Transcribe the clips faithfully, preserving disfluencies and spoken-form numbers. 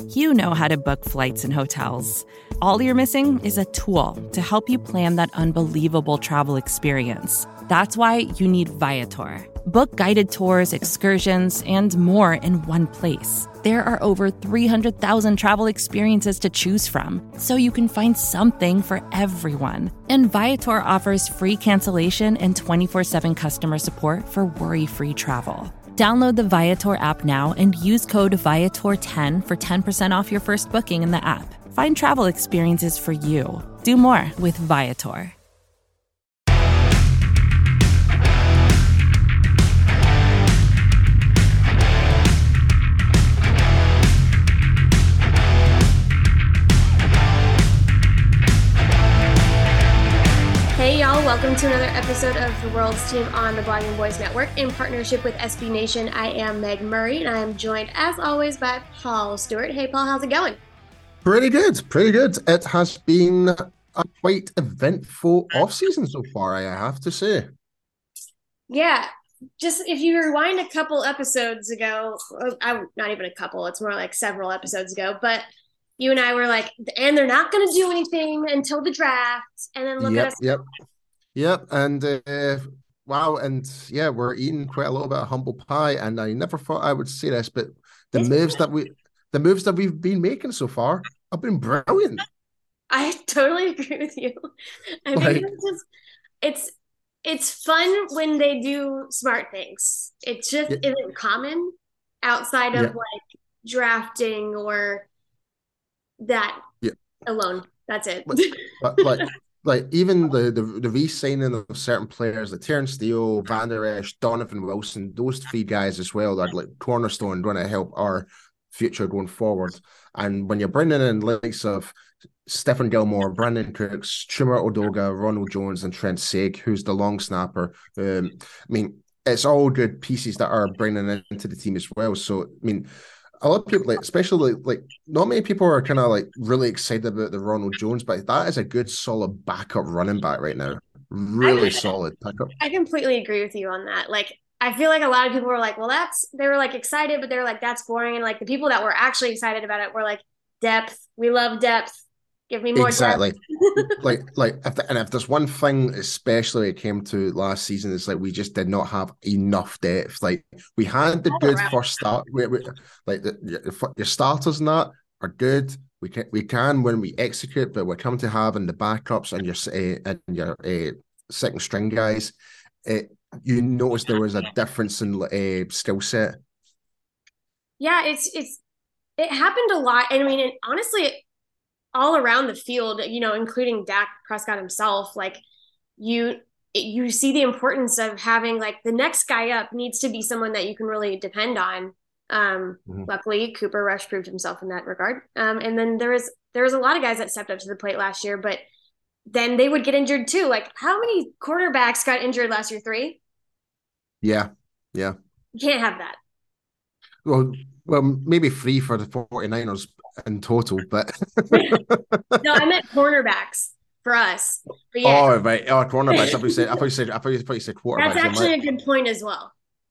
You know how to book flights and hotels. All you're missing is a tool to help you plan that unbelievable travel experience. That's why you need Viator. Book guided tours, excursions, and more in one place. There are over three hundred thousand travel experiences to choose from, so you can find something for everyone. And Viator offers free cancellation and twenty-four seven customer support for worry-free travel. Download the Viator app now and use code Viator ten for ten percent off your first booking in the app. Find travel experiences for you. Do more with Viator. Hey y'all, welcome to another episode of The World's Team on the Blogging Boys Network in partnership with S B Nation. I am Meg Murray and I am joined as always by Paul Stewart. Hey Paul, how's it going? Pretty good, pretty good. It has been a quite eventful off-season so far, I have to say. Yeah, just if you rewind a couple episodes ago, I, not even a couple, it's more like several episodes ago, but you and I were like, and they're not going to do anything until the draft. And then look yep, at us. Yep, yep. And uh, wow, and yeah, we're eating quite a little bit of humble pie. And I never thought I would say this, but the It's moves that we, the moves that we've been making so far have been brilliant. I totally agree with you. I Like, think it's just, it's it's fun when they do smart things. It just yeah, isn't common outside of yeah, like drafting or that yeah. alone. That's it. But, but like, like even the the, the re-signing of certain players, like Terrence Steele, Van Der Esch, Donovan Wilson, those three guys as well are like cornerstone going to help our future going forward. And when you're bringing in likes of Stephen Gilmore, Brandon Cooks, Chuma Odoga, Ronald Jones, and Trent Sieg, who's the long snapper, um, I mean, it's all good pieces that are bringing into the team as well. So, I mean, a lot of people, like, especially like, like not many people are kind of like really excited about the Ronald Jones, but that is a good, solid backup running back right now. Really I, solid backup. I completely agree with you on that. Like, I feel like a lot of people were like, well, that's, they were like excited, but they were like, that's boring. And like the people that were actually excited about it were like, depth. We love depth. Give me more Exactly. depth. like, like, if the, and if there's one thing, especially it came to last season, it's like we just did not have enough depth. Like, we had the All good around. first start, we, we, like the, your, your starters and that are good. We can we can when we execute, but we're coming to having the backups and your uh, and your uh, second string guys. It, you notice there was a difference in uh, skill set. Yeah, it's it's it happened a lot. And I mean, it, honestly, all around the field, you know, including Dak Prescott himself, like you you see the importance of having like the next guy up needs to be someone that you can really depend on. Um, Mm-hmm. luckily, Cooper Rush proved himself in that regard. Um, and then there was there was a lot of guys that stepped up to the plate last year, but then they would get injured too. Like how many quarterbacks got injured last year? Three? Yeah, yeah. You can't have that. Well, well, maybe three for the 49ers in total, but No, I meant cornerbacks for us. But yeah, oh right, oh cornerbacks. I thought you said, I thought you said, I thought you, thought you said quarterbacks. that's actually a good point as well.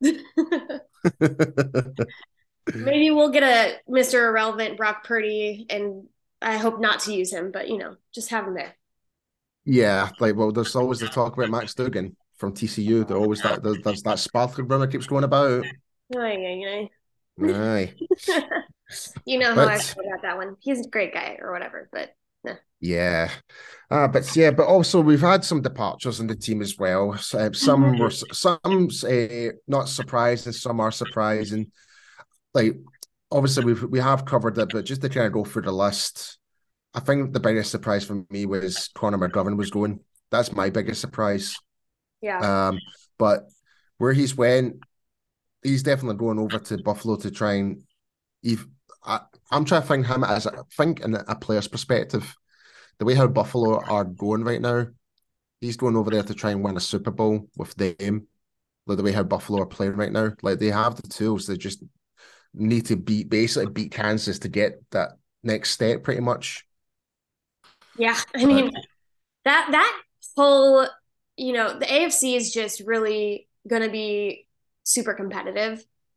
Maybe we'll get a Mister Irrelevant Brock Purdy, and I hope not to use him, but you know, just have him there. Yeah, like well, there's always the talk about Max Duggan from T C U. There always that there's, there's that sparkling rumor keeps going about. Aye, aye, Aye, aye. You know how I but feel about that one. He's a great guy or whatever, but nah. yeah, uh, but yeah, but also we've had some departures in the team as well. So, some were some uh, not surprising, some are surprising. Like obviously we've we have covered it, but just to kind of go through the list, I think the biggest surprise for me was Connor McGovern was going. That's my biggest surprise. Yeah. Um, but where he's went, he's definitely going over to Buffalo to try and. Eve, I, I'm trying to think him as a think in a player's perspective. The way how Buffalo are going right now, he's going over there to try and win a Super Bowl with them. Like the way how Buffalo are playing right now, like they have the tools. They just need to beat basically beat Kansas to get that next step, pretty much. Yeah, I mean But, that that whole, you know, the A F C is just really going to be super competitive.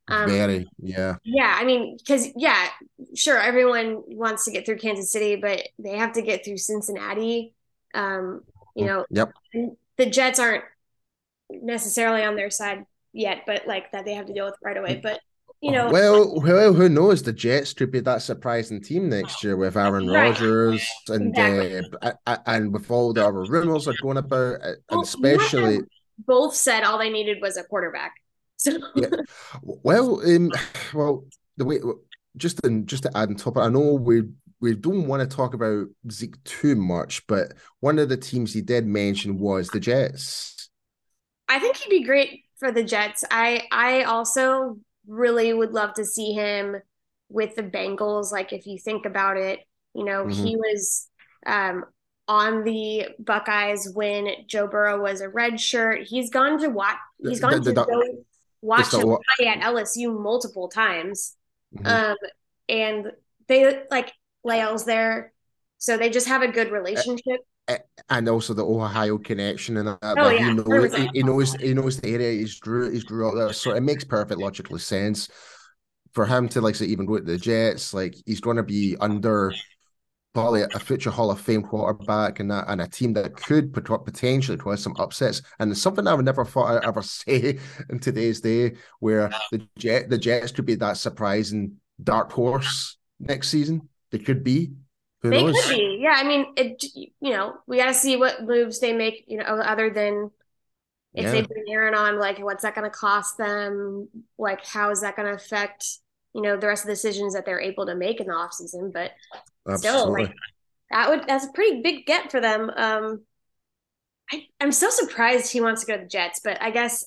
Um, Very, yeah. yeah, I mean, because yeah, sure, everyone wants to get through Kansas City, but they have to get through Cincinnati. Um, you Mm, know, yep. the Jets aren't necessarily on their side yet, but like that they have to deal with right away. But you know, Well, well, who knows? The Jets could be that surprising team next year with Aaron right, Rodgers and exactly. uh, and with all the other rumors are going about, and Well, you have especially to both said all they needed was a quarterback. So yeah. Well, um, well, the way just in, just to add on top, I know we we don't want to talk about Zeke too much, but one of the teams he did mention was the Jets. I think he'd be great for the Jets. I I also really would love to see him with the Bengals. Like if you think about it, you know, Mm-hmm. he was um, on the Buckeyes when Joe Burrow was a red shirt. He's gone to watch. He's The, gone the, to the, go it's watch him the play at L S U multiple times. mm-hmm. Um, and they like Lael's there, so they just have a good relationship. And also the Ohio connection and that, Oh like he yeah, knows he, one hundred percent. he knows he knows the area. He's grew he's grew up there, so it makes perfect logical sense for him to like say even go to the Jets. Like he's going to be under probably a future Hall of Fame quarterback and that, and a team that could potentially cause some upsets. And it's something I would never thought I'd ever say in today's day, where the Jet the Jets could be that surprising dark horse next season. They could be. Who They knows? could be. Yeah, I mean, it, you know, we got to see what moves they make, you know, other than if they Yeah, bring Aaron on, like what's that going to cost them? Like how is that going to affect, you know, the rest of the decisions that they're able to make in the offseason? But still, like absolutely. that would that's a pretty big get for them. Um I, I'm still surprised he wants to go to the Jets, but I guess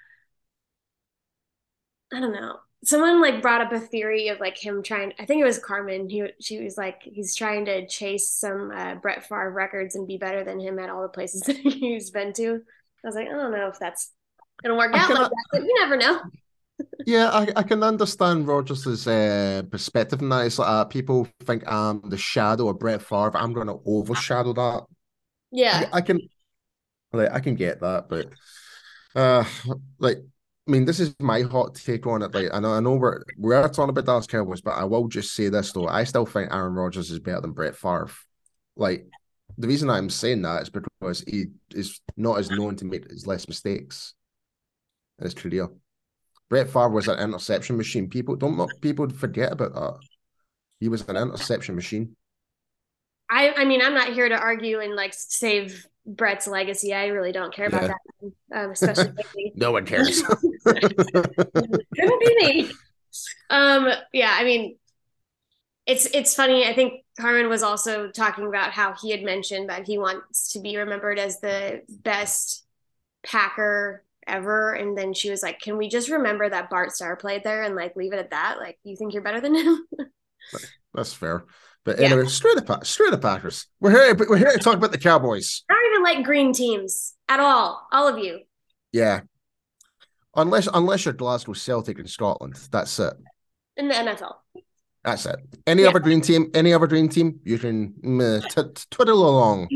I don't know. Someone like brought up a theory of like him trying. I think it was Carmen. He she was like he's trying to chase some uh, Brett Favre records and be better than him at all the places that he's been to. I was like, I don't know if that's gonna work I out like cannot. that, but you never know. Yeah, I, I can understand Rogers' uh, perspective in that. It's like uh, people think I'm the shadow of Brett Favre. I'm going to overshadow that. I, Yeah, I can like I can get that, but uh, like I mean, this is my hot take on it. Like I know I know we're we're talking about Dallas Cowboys, but I will just say this though: I still think Aaron Rodgers is better than Brett Favre. Like the reason I'm saying that is because he is not as known to make his less mistakes in his career. Brett Favre was an interception machine. People don't people forget about that. He was an interception machine. I I mean I'm not here to argue and like save Brett's legacy. I really don't care about Yeah. that, um, especially lately. No one cares. Couldn't be me. Um, yeah, I mean, it's it's funny. I think Carmen was also talking about how he had mentioned that he wants to be remembered as the best Packer ever, and then she was like, "Can we just remember that Bart Starr played there and like leave it at that? Like, you think you're better than him?" That's fair. But Yeah, anyway, straight up, straight up Packers. We're here. We're here to talk about the Cowboys. I don't even like green teams at all. All of you Yeah, unless unless you're Glasgow Celtic in Scotland, that's it. in the N F L. That's it. Any Yeah. other dream team? Any other dream team? You can mm, t- twiddle along.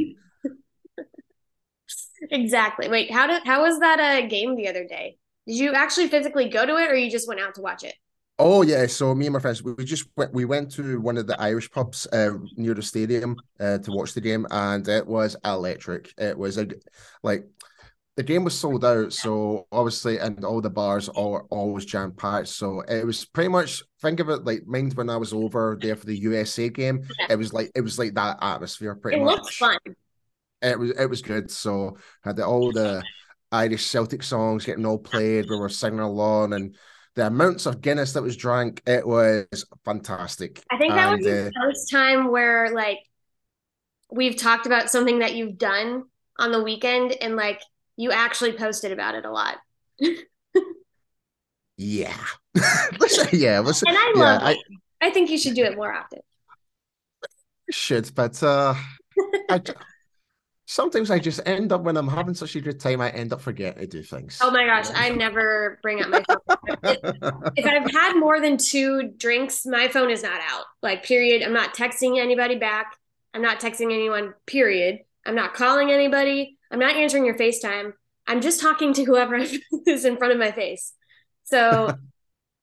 Exactly. Wait, how did how was that a uh, game the other day? Did you actually physically go to it, or you just went out to watch it? Oh yeah, so me and my friends, we just went, we went to one of the Irish pubs uh, near the stadium uh, to watch the game, and it was electric. It was a like the game was sold out, so obviously, and all the bars are always jam packed. So it was pretty much think of it like mind when I was over there for the U S A game. Yeah. It was like it was like that atmosphere pretty It much. looked fun. It was it was good. So had the, all the Irish Celtic songs getting all played. We were singing along, and the amounts of Guinness that was drank, it was fantastic. I think that was And the uh, first time where like we've talked about something that you've done on the weekend and like you actually posted about it a lot. yeah, listen, yeah, listen, And I yeah, love I it. I think you should do it more often. should, but uh, I sometimes I just end up when I'm having such a good time, I end up forgetting to do things. Oh my gosh, I never bring up my phone. If I've had more than two drinks, my phone is not out. Like, period. I'm not texting anybody back. I'm not texting anyone, period. I'm not calling anybody. I'm not answering your FaceTime. I'm just talking to whoever is in front of my face. So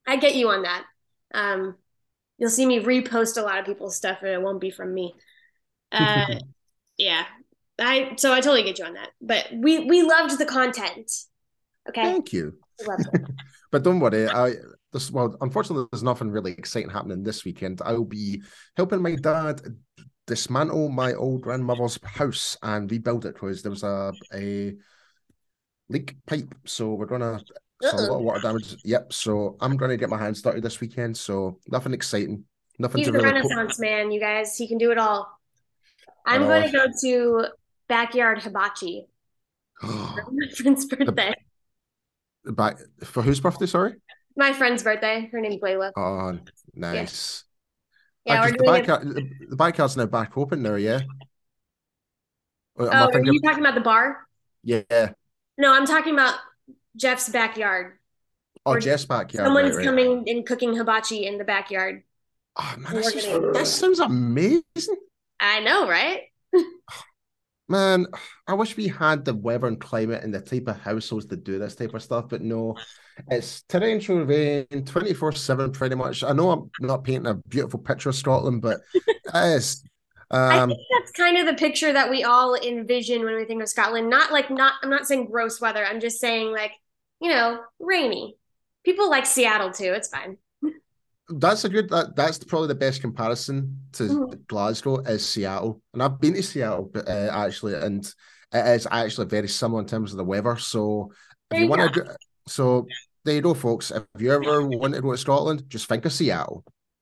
I get you on that. Um, you'll see me repost a lot of people's stuff, and it won't be from me. Uh, yeah, I so I totally get you on that. But we we loved the content. Okay, Thank you. we loved it. But don't worry, I this well, unfortunately, there's nothing really exciting happening this weekend. I'll be helping my dad dismantle my old grandmother's house and rebuild it because there was a a leak pipe. So we're gonna so a lot Uh-oh. of water damage. Yep. So I'm gonna get my hands dirty this weekend. So nothing exciting. Nothing He's to the really put. Renaissance man, you guys. He can do it all. I I'm know. going to go to backyard hibachi for my friend's birthday. The back for whose birthday? Sorry. My friend's birthday. Her name's Layla. Oh, nice. Yeah, we're Because the doing it. backyard, the, the backyard's now back open now. Yeah. Am I Oh, are thinking? you talking about the bar? Yeah. No, I'm talking about Jeff's backyard. Oh, Where Jeff's backyard. Right, someone's right. coming and cooking hibachi in the backyard. Oh man, And this, we're is, gonna. this sounds amazing. I know, right? Man, I wish we had the weather and climate and the type of households to do this type of stuff, but no, it's torrential rain twenty-four seven pretty much. I know I'm not painting a beautiful picture of Scotland, but it is. I Um, think that's kind of the picture that we all envision when we think of Scotland. Not like not I'm not saying gross weather. I'm just saying like, you know, rainy. People like Seattle too. It's fine. that's a good, that, that's probably the best comparison to Mhm. Glasgow is Seattle. And I've been to Seattle, but uh, actually, and it is actually very similar in terms of the weather. So if There you you want go. to, so there you go, folks. If you ever want to go to Scotland, just think of Seattle.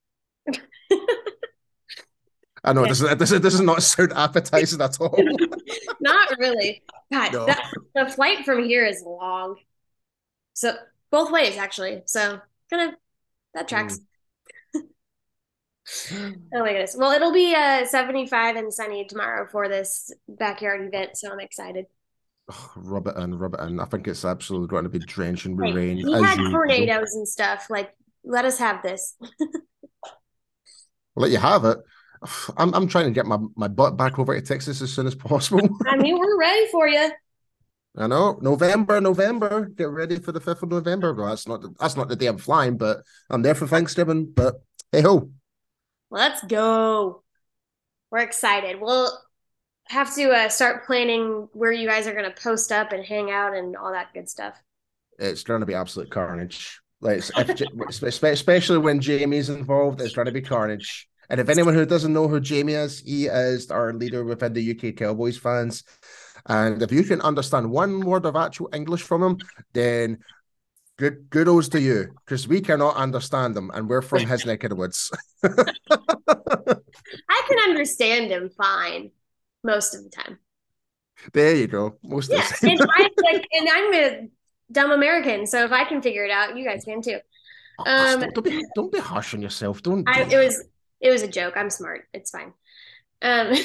I know Yeah. this is this is this is not sound appetizing at all. Not really. God, No. that the flight from here is long. So both ways actually. So kind of that tracks. Mm. Oh my goodness. Well, it'll be uh seventy-five and sunny tomorrow for this backyard event, so I'm excited. Oh, rub it in, rub it in. I think it's absolutely going to be drenching with Hey, rain we as had usual. tornadoes and stuff. Like, let us have this. I'll let you have it. I'm I'm trying to get my, my butt back over to Texas as soon as possible. I mean, we're ready for you. I know. November, November. Get ready for the fifth of November. Well, that's not the, that's not the day I'm flying, but I'm there for Thanksgiving. But hey ho. Let's go. We're excited. We'll have to uh, start planning where you guys are going to post up and hang out and all that good stuff. It's going to be absolute carnage. Like, if, especially when Jamie's involved, it's going to be carnage. And if anyone who doesn't know who Jamie is, he is our leader within the U K Cowboys fans. And if you can understand one word of actual English from him, then good kudos to you, because we cannot understand them, and we're from his neck of the woods. I can understand him fine most of the time. There you go. Most Yeah, of the and I like, and I'm a dumb American, so if I can figure it out, you guys can too. Um, don't, don't be don't be harsh on yourself. Don't. I don't. it was it was a joke. I'm smart. It's fine. Um,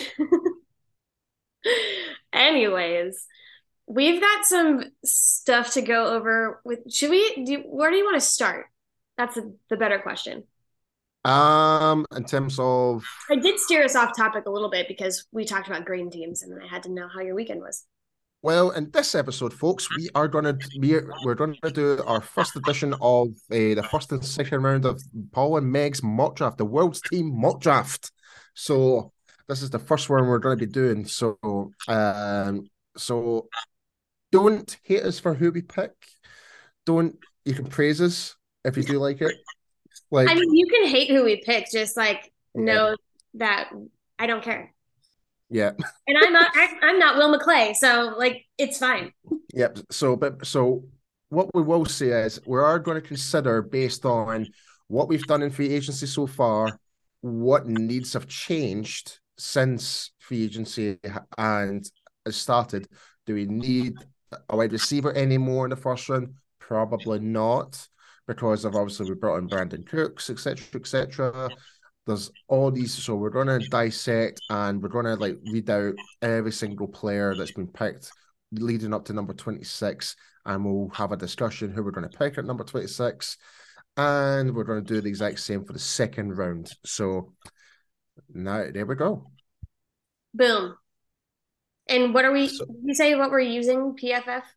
anyways, we've got some stuff to go over with. Should we do, where do you want to start? That's a, the better question. Um, in terms of, I did steer us off topic a little bit because we talked about green teams and then I had to know how your weekend was. well, in this episode, folks, we are gonna we're, we're gonna do our first edition of uh, the first and second round of Paul and Meg's mock draft, the world's team mock draft. So this is the first one we're going to be doing. So, um, so don't hate us for who we pick. Don't you can praise us if you do like it. Like, I mean, you can hate who we pick, just like yeah, know that I don't care. yeah, And I'm not I, I'm not Will McClay, so like it's fine. yep. So, but so what we will say is we are going to consider, based on what we've done in free agency so far, what needs have changed since free agency and has started. Do we need a wide receiver anymore in the first round? Probably not, because of obviously we brought in Brandon Cooks, et cetera, et cetera. There's all these, so we're going to dissect and we're going to like read out every single player that's been picked leading up to number twenty-six, and we'll have a discussion who we're going to pick at number twenty-six, and we're going to do the exact same for the second round. So now there we go. Boom. And what are we So, you say what we're using? P F F?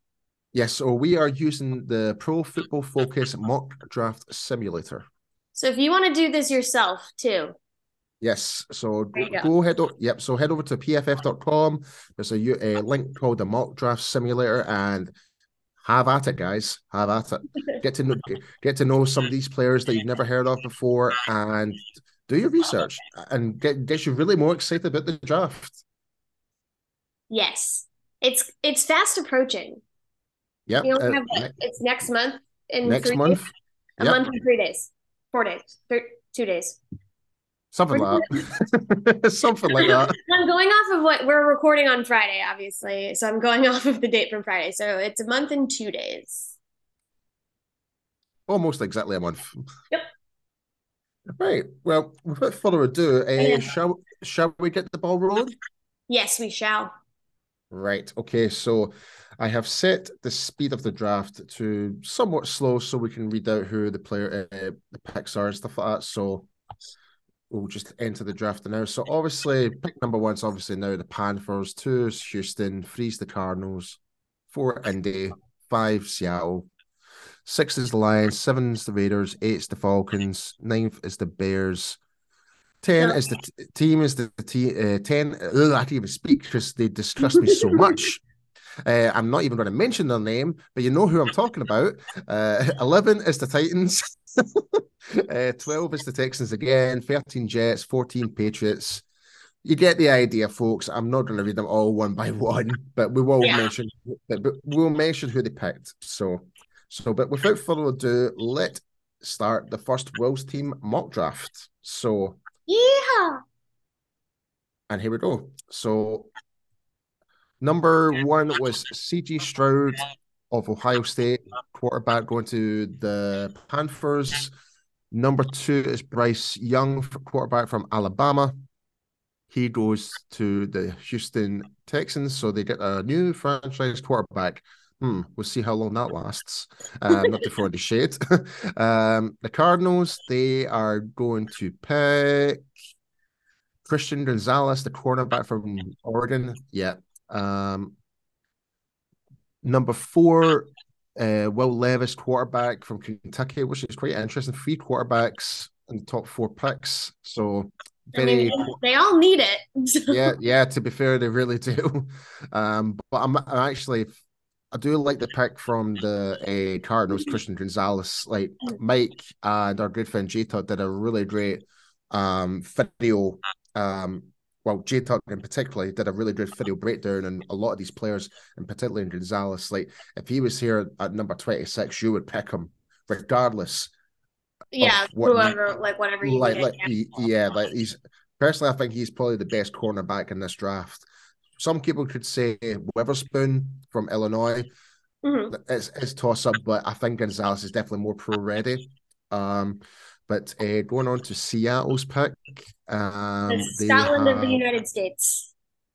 Yes, so we are using the Pro Football Focus Mock Draft Simulator. So if you want to do this yourself too. Yes, so go, go. go head over. Yep, so head over to P F F dot com. There's a, a link called the Mock Draft Simulator, and have at it, guys. Have at it. Get to know get to know some of these players that you've never heard of before, and do your research, and get get you really more excited about the draft. Yes, it's it's fast approaching. Yep, You uh, have, it's next month in next three month. Days. A yep. month and three days, four days, three, two days. Something like that. Something like that. I'm going off of what we're recording on Friday, obviously. So I'm going off of the date from Friday. So it's a month and two days. Almost exactly a month. Yep. Right. Well, without further ado, uh, shall shall we get the ball rolling? Yes, we shall. Right. Okay. So I have set the speed of the draft to somewhat slow so we can read out who the player, uh, the picks are and stuff like that. So we'll just enter the draft now. So obviously, pick number one is obviously now the Panthers, two is Houston, three is the Cardinals, four Indy, five Seattle, six is the Lions, seven is the Raiders, eight is the Falcons, ninth is the Bears, ten no. is the t- team is the t- uh, ten. Ugh, I can't even speak because they disgust me so much. Uh, I'm not even going to mention their name, but you know who I'm talking about. Uh, eleven is the Titans. uh, twelve is the Texans again. thirteen Jets. fourteen Patriots. You get the idea, folks. I'm not going to read them all one by one, but we will yeah. mention. But we'll mention who they picked. So, so, but without further ado, let's start the first Wills team mock draft. So, yeah, and here we go. So. Number one was C J Stroud of Ohio State, quarterback going to the Panthers. Number two is Bryce Young, quarterback from Alabama. He goes to the Houston Texans, so they get a new franchise quarterback. Hmm, we'll see how long that lasts. Um, not to throw the shade. um, the Cardinals, they are going to pick Christian Gonzalez, the cornerback from Oregon. Yeah. Um, number four, uh, Will Levis, quarterback from Kentucky, which is quite interesting. Three quarterbacks in the top four picks. So very. I mean, they all need it. yeah, yeah. To be fair, they really do. Um, but I'm, I'm actually, I do like the pick from the uh, Cardinals, Christian Gonzalez. Like Mike and our good friend J-Tuck did a really great um video. Um, well, J-Tuck in particular did a really good video breakdown, and a lot of these players, and particularly in Gonzalez, like if he was here at number twenty-six, you would pick him regardless. Yeah, what, whoever, like whatever you like, pick, like yeah. yeah, like he's personally, I think he's probably the best cornerback in this draft. Some people could say Witherspoon from Illinois. Mm-hmm. It's, it's toss up, but I think Gonzalez is definitely more pro ready. Um, But uh, going on to Seattle's pick. Um, the Scotland have, of the United States.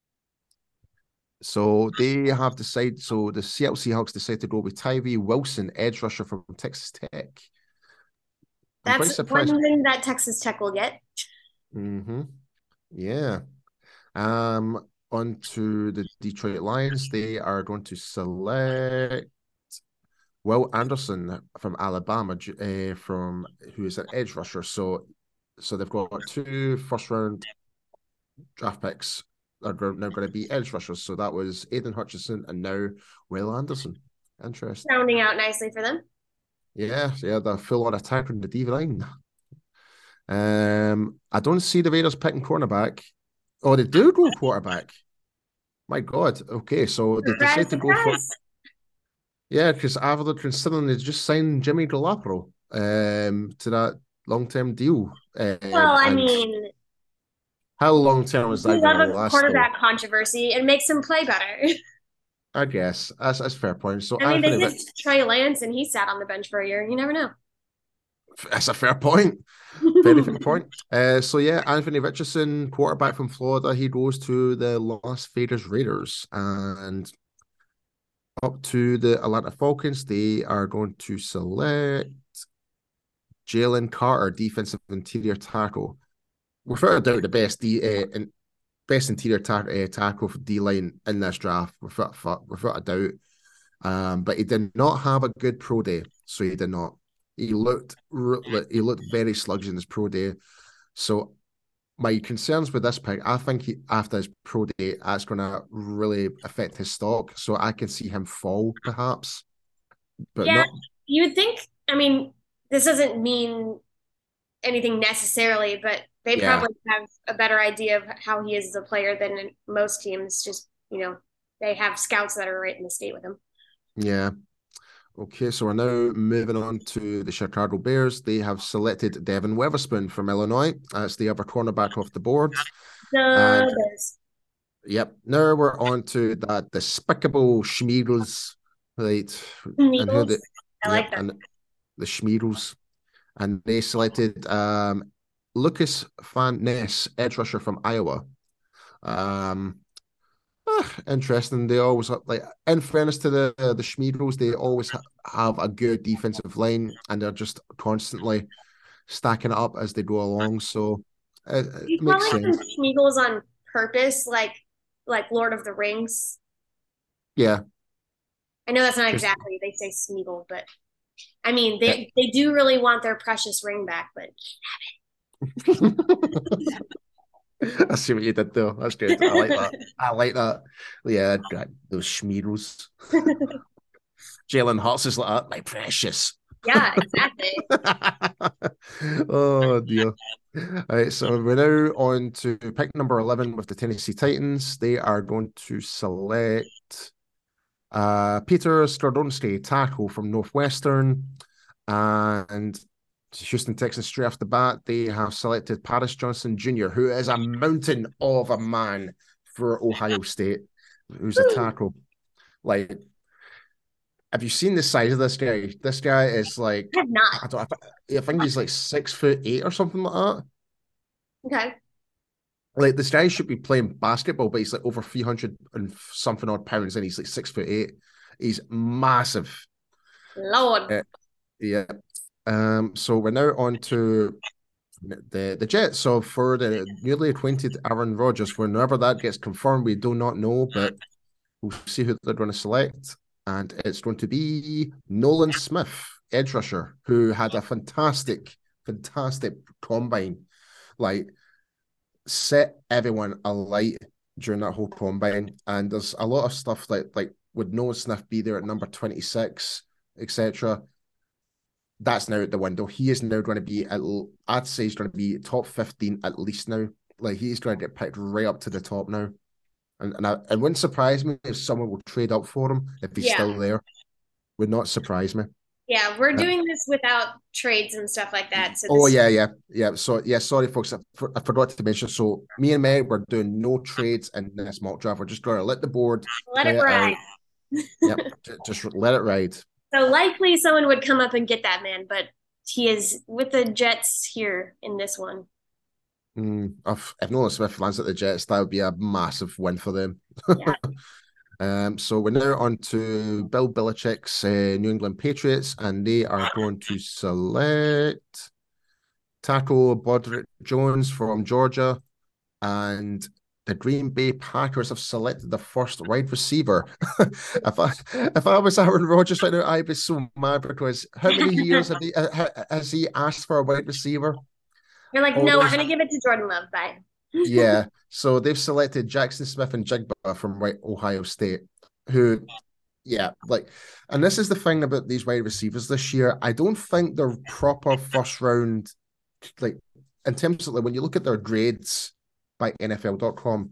So they have decided, so the Seattle Seahawks decided to go with Tyree Wilson, edge rusher from Texas Tech. I'm That's one thing that Texas Tech will get. Mm-hmm. Yeah. Um, on to the Detroit Lions. They are going to select Will Anderson from Alabama, uh, from who is an edge rusher. So, so they've got two first round draft picks are now going to be edge rushers. So that was Aiden Hutchinson and now Will Anderson. Interesting. Rounding out nicely for them. Yeah, yeah, the full on attack on the D line. Um, I don't see the Raiders picking cornerback. Oh, they do go quarterback. My God. Okay, so they surprise, decide to surprise. go for. Yeah, because after considering they just signed Jimmy Garoppolo um, to that long-term deal. Um, well, I mean, how long-term was that going to last? Quarterback though? Controversy. It makes him play better. I guess that's that's a fair point. So I mean, Anthony, they did Trey Lance, and he sat on the bench for a year. You never know. That's a fair point. Very fair point. Uh, so yeah, Anthony Richardson, quarterback from Florida, he goes to the Las Vegas Raiders, and up to the Atlanta Falcons, they are going to select Jalen Carter, defensive interior tackle. Without a doubt, the best D, uh, in, best interior ta- uh, tackle for D line in this draft, without, without a doubt. Um, but he did not have a good pro day, so he did not. He looked he looked very sluggish in his pro day. So my concerns with this pick, I think he, after his pro day, that's going to really affect his stock. So I can see him fall, perhaps, but Yeah, not. you would think. I mean, this doesn't mean anything necessarily, but they Yeah, probably have a better idea of how he is as a player than most teams. Just, you know, they have scouts that are right in the state with him. yeah. Okay, so we're now moving on to the Chicago Bears. They have selected Devin Weatherspoon from Illinois. That's the other cornerback off the board. The And Bears. yep, now we're on to that despicable Schmeagles, right? And who Eagles. the I yep, like that. and the Schmeagles. And they selected um Lucas Van Ness, edge rusher from Iowa. Um ah, interesting. They always have, like, in fairness to the the Schmeagles, they always ha- have a good defensive line, and they're just constantly stacking it up as they go along. So it, it You makes calling them sense. Schmeagles on purpose, like like Lord of the Rings? Yeah, I know that's not just exactly they say Smeagol, but I mean yeah. they they do really want their precious ring back, but I see what you did there. That's good. I like that. I like that. Yeah, those Schmeagles. Jalen Hurts is like that, my precious. yeah, exactly. Oh dear. All right, so we're now on to pick number eleven with the Tennessee Titans. They are going to select uh, Peter Skowronski, tackle from Northwestern, and Houston Texans straight off the bat. They have selected Paris Johnson Junior, who is a mountain of a man for Ohio State, who's a tackle. Like, have you seen the size of this guy? This guy is like, I have not. I don't, I think he's like six foot eight or something like that. Okay. Like, this guy should be playing basketball, but he's like over three hundred and something odd pounds, and he's like six foot eight. He's massive. Lord. Uh, yeah. Um. So we're now on to the the Jets. So for the newly acquainted Aaron Rodgers, whenever that gets confirmed, we do not know, but we'll see who they're going to select. And it's going to be Nolan Smith, edge rusher, who had a fantastic, fantastic combine. Like, set everyone alight during that whole combine. And there's a lot of stuff like like would Nolan Smith be there at number twenty-six, et cetera. That's now out the window. He is now going to be at, I'd say he's going to be top fifteen at least now. Like, he's going to get picked right up to the top now. And and I, it wouldn't surprise me if someone will trade up for him if he's Yeah. still there. Would not surprise me. Yeah, we're Uh, doing this without trades and stuff like that. So oh this, yeah, yeah, yeah. So yeah, sorry folks, I, for, I forgot to mention. So me and Meg, we're doing no trades in this mock draft. We're just going to let the board let play it it ride. out. Yep, j- just let it ride. So likely someone would come up and get that man, but he is with the Jets here in this one. Mm, if, if Nolan Smith lands at the Jets, that would be a massive win for them. Yeah. Um, so we're now on to Bill Belichick's uh, New England Patriots, and they are going to select tackle Broderick Jones from Georgia, and the Green Bay Packers have selected the first wide receiver. if I if I was Aaron Rodgers right now, I'd be so mad, because how many years have he, uh, has he asked for a wide receiver? You're like, All no, we're those, gonna give it to Jordan Love. Bye. yeah. So they've selected Jackson Smith and Jigba from right Ohio State, who, yeah, like, and this is the thing about these wide receivers this year. I don't think they're proper first round, like, in terms of, like, when you look at their grades by N F L dot com,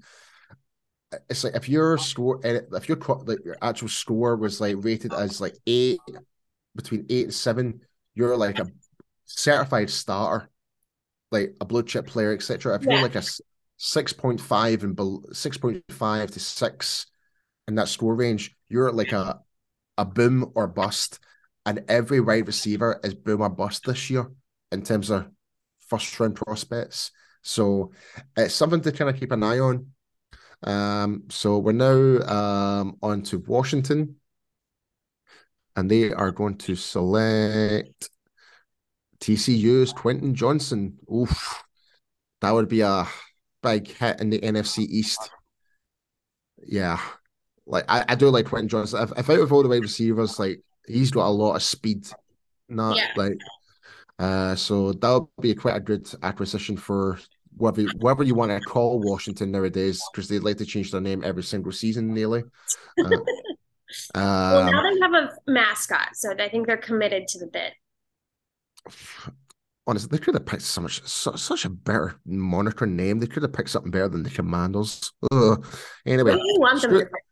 it's like if your score, if your like your actual score was like rated as like eight, between eight and seven, you're like a certified starter, like a blue chip player, et cetera. If Yeah. you're like a six point five and six point five to six in that score range, you're like a a boom or bust. And every wide receiver is boom or bust this year in terms of first round prospects. So it's something to kind of keep an eye on. Um, so we're now um, on to Washington, and they are going to select T C U's Quentin Johnson. Oof, that would be a big hit in the N F C East. Yeah. Like I, I do like Quentin Johnson. If, if out of all the wide receivers, like he's got a lot of speed. Not Yeah. like uh, so that'll be quite a good acquisition for whatever whatever you want to call Washington nowadays, because they'd like to change their name every single season nearly. Uh, Well, now um, they have a mascot, so I think they're committed to the bit. honestly, they could have picked so much, so, such a better moniker name. They could have picked something better than the Commandos. Ugh. What Anyway, do you want them to screw, pick?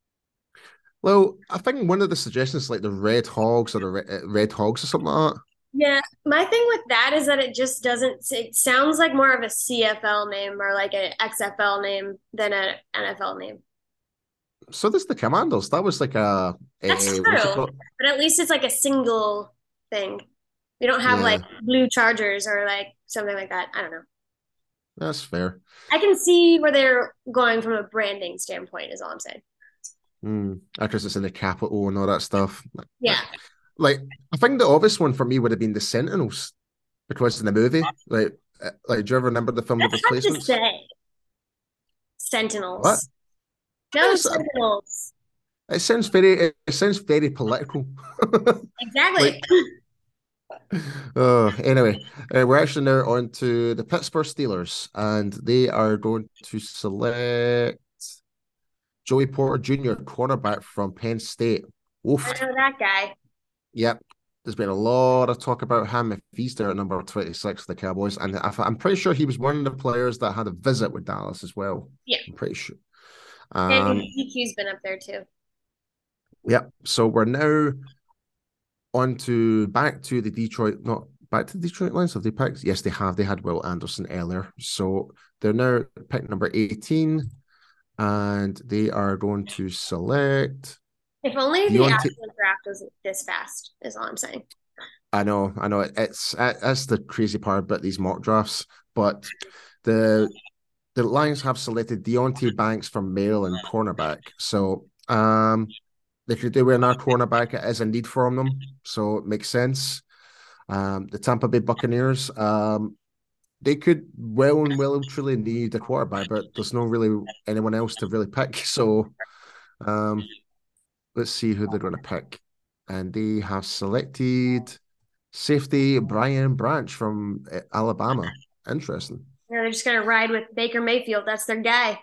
well, I think one of the suggestions like the Red Hogs or the Red, Red Hogs or something like that. Yeah, my thing with that is that it just doesn't, it sounds like more of a C F L name or like an X F L name than an N F L name. So this the Commandos. That was like a, That's a what's it true, called? but at least it's like a single thing. We don't have Yeah, like Blue Chargers or like something like that. I don't know. that's fair. I can see where they're going from a branding standpoint, is all I'm saying. Mm, because it's in the capital and all that stuff. Yeah. Like, I think the obvious one for me would have been the Sentinels, because in the movie, like, uh, like, do you ever remember the film The That's hard to Replacements? say. What? Sentinels. No, It's, uh, Sentinels. it sounds very, it sounds very political. Like, Exactly. oh, anyway, uh, we're actually now on to the Pittsburgh Steelers, and they are going to select Joey Porter Junior, cornerback from Penn State. I Oof. know that guy. Yep. There's been a lot of talk about him if he's there at number twenty-six for the Cowboys. And I'm pretty sure he was one of the players that had a visit with Dallas as well. Yeah. I'm pretty sure. And Um, D Q's been up there too. yep. So we're now on to back to the Detroit, not back to the Detroit Lions. Have they picked? Yes, they have. They had Will Anderson earlier. So they're now pick number eighteen. And they are going to select. If only the Deontay- actual draft was this fast, is all I'm saying. I know, I know. It's that's the crazy part about these mock drafts. But the the Lions have selected Deontay Banks from Maryland, cornerback. So um, they could do with another cornerback. It is a need from them, so it makes sense. Um, the Tampa Bay Buccaneers, um, they could well and well and truly need a quarterback, but there's no really anyone else to really pick. So um, let's see who they're going to pick. And they have selected safety Brian Branch from Alabama. Interesting. Yeah, they're just gonna ride with Baker Mayfield. That's their guy.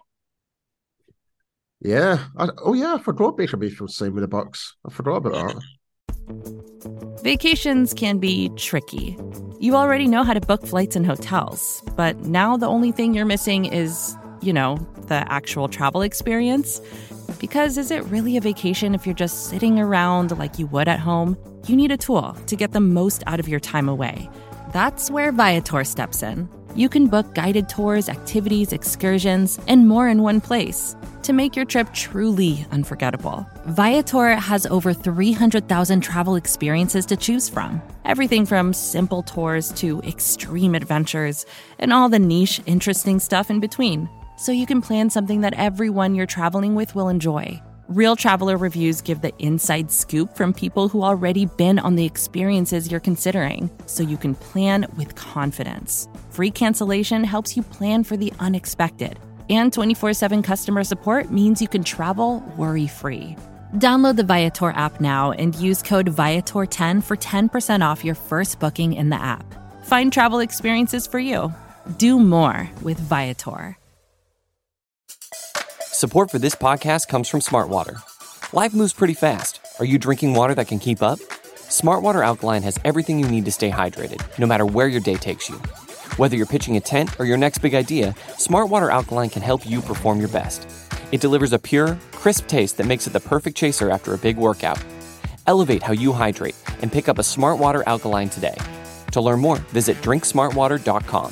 Yeah. I, oh, yeah. I forgot Baker Mayfield signed with the Bucks. I forgot about that. Vacations can be tricky. You already know how to book flights and hotels, but now the only thing you're missing is, you know, the actual travel experience. Because is it really a vacation if you're just sitting around like you would at home? You need a tool to get the most out of your time away. That's where Viator steps in. You can book guided tours, activities, excursions, and more in one place to make your trip truly unforgettable. Viator has over three hundred thousand travel experiences to choose from. Everything from simple tours to extreme adventures and all the niche, interesting stuff in between. So you can plan something that everyone you're traveling with will enjoy. Real traveler reviews give the inside scoop from people who already been on the experiences you're considering, so you can plan with confidence. Free cancellation helps you plan for the unexpected. And twenty-four seven customer support means you can travel worry-free. Download the Viator app now and use code Viator ten for ten percent off your first booking in the app. Find travel experiences for you. Do more with Viator. Support for this podcast comes from Smartwater. Life moves pretty fast. Are you drinking water that can keep up? Smartwater Alkaline has everything you need to stay hydrated, no matter where your day takes you. Whether you're pitching a tent or your next big idea, Smartwater Alkaline can help you perform your best. It delivers a pure, crisp taste that makes it the perfect chaser after a big workout. Elevate how you hydrate and pick up a Smartwater Alkaline today. To learn more, visit drink smartwater dot com.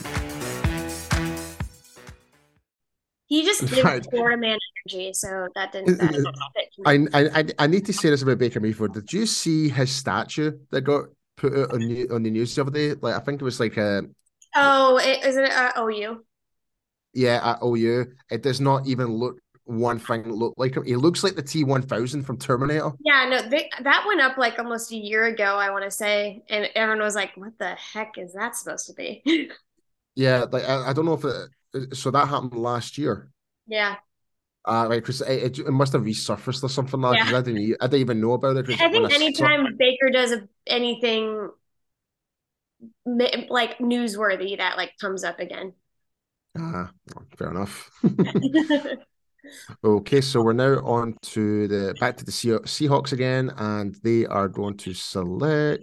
He just gives Right. Florida man energy, so that didn't. That didn't fit to me. I, I I need to say this about Baker Mayfield. Did you see his statue that got put out on, new, on the news the other day? Like, I think it was like a Oh, it, is it uh, O U? yeah at O U. It does not even look one thing look like him. He looks like the T one thousand from Terminator. Yeah, no, they, that went up like almost a year ago, I want to say, and everyone was like, "What the heck is that supposed to be?" Yeah, like I, I don't know if it. So that happened last year. Yeah, Uh, right, because it, it must have resurfaced or something like that. Because Yeah. I didn't, e- I didn't even know about it. Because I when I think saw, anytime Baker does a, anything like newsworthy, that like comes up again. ah, fair enough. Okay, so we're now on to the back to the Seahawks again, and they are going to select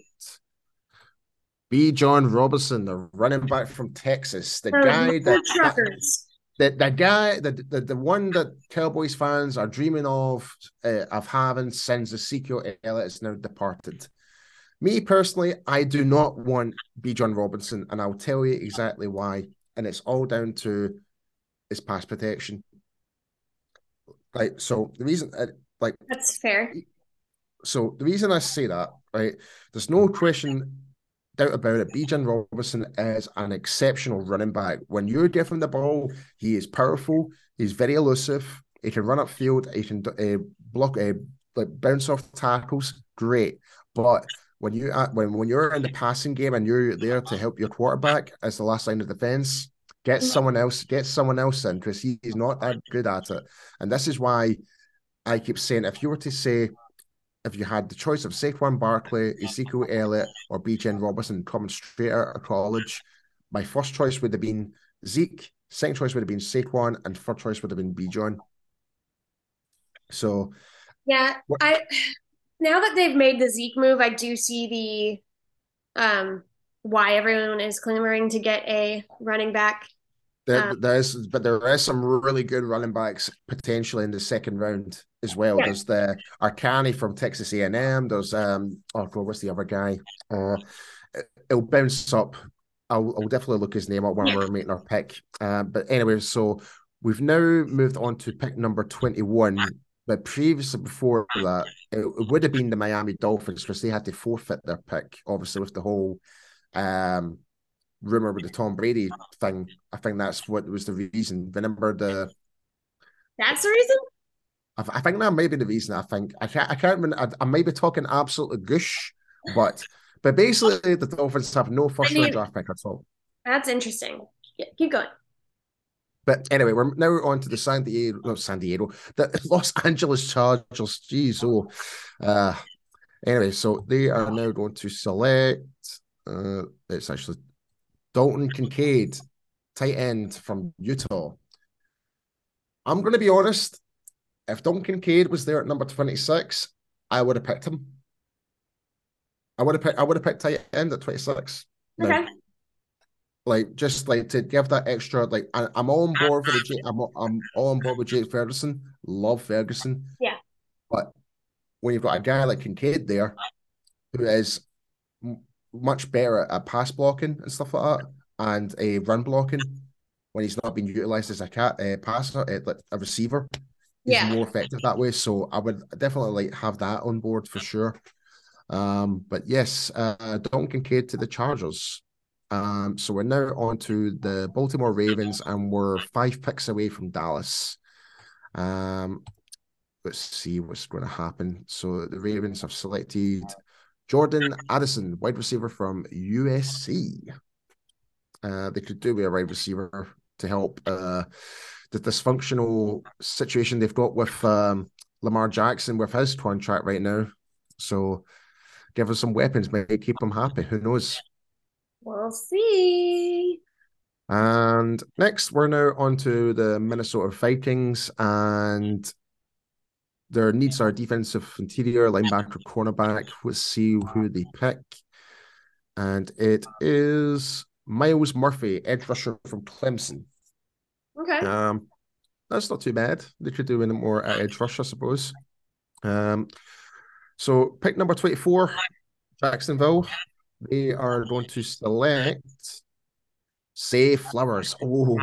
Bijan Robinson, the running back from Texas, the Those guy that that truckers. the, the guy, the, the the one that Cowboys fans are dreaming of uh, of having since Ezekiel Elliott is now departed. Me personally, I do not want Bijan Robinson, and I'll tell you exactly why. And it's all down to his pass protection. Like, so the reason, uh, like, That's fair. so the reason I say that, right, there's no question, doubt about it. Bijan Robinson is an exceptional running back. When you give him the ball, he is powerful. He's very elusive. He can run upfield. He can uh, block, uh, like bounce off tackles. Great, but when you uh, when when you're in the passing game and you're there to help your quarterback as the last line of defense, get someone else, get someone else in because he, he's not that good at it. And this is why I keep saying, if you were to say, if you had the choice of Saquon Barkley, Ezekiel Elliott, or Bijan Robinson coming straight out of college, my first choice would have been Zeke, second choice would have been Saquon, and third choice would have been Bijan. So, yeah, what, I now that they've made the Zeke move, I do see the um why everyone is clamoring to get a running back. There, um, there is, but there is some really good running backs potentially in the second round as well. Yeah. There's the Arcani from Texas A and M. There's um, oh God, what's the other guy? Uh, it'll bounce up. I'll, I'll definitely look his name up when yeah. we're making our pick. Uh, but anyway, so we've now moved on to pick number twenty-one. But previously, before that, it, it would have been the Miami Dolphins because they had to forfeit their pick, obviously, with the whole um. rumor with the Tom Brady thing. I think that's what was the reason. Remember the? That's the reason. I, I think that may be the reason. I think I can't. I can't remember. I, I may be talking absolutely gush, but but basically the Dolphins have no first round draft pick at all. That's interesting. Yeah, keep going. But anyway, we're now on to the San Diego, not San Diego, the Los Angeles Chargers. Jeez, oh, uh, anyway, so they are now going to select. Uh, it's actually Dalton Kincaid, tight end from Utah. I'm going to be honest. If Dalton Kincaid was there at number twenty-six, I would have picked him. I would have picked. I would have picked tight end at twenty-six. Okay. No. Like just like to give that extra. Like I, I'm all on board for the. J, I'm I'm all on board with Jake Ferguson. Love Ferguson. Yeah. But when you've got a guy like Kincaid there, who is much better at pass blocking and stuff like that, and a run blocking when he's not being utilized as a cat uh, passer, uh, like a receiver, he's yeah. more effective that way. So I would definitely like have that on board for sure. Um, but yes, uh, Dalton Kincaid to the Chargers. Um, so we're now on to the Baltimore Ravens, and we're five picks away from Dallas. Um, let's see what's going to happen. So the Ravens have selected Jordan Addison, wide receiver from U S C. Uh, they could do with a wide receiver to help uh, the dysfunctional situation they've got with um, Lamar Jackson with his contract right now. So give us some weapons, maybe keep them happy. Who knows? We'll see. And next, we're now on to the Minnesota Vikings, and their needs are defensive interior, linebacker, cornerback. Let's see who they pick. And it is Myles Murphy, edge rusher from Clemson. Okay. Um, that's not too bad. They could do a more at edge rush, I suppose. Um, so pick number twenty-four, Jacksonville. They are going to select Zay Flowers. Oh,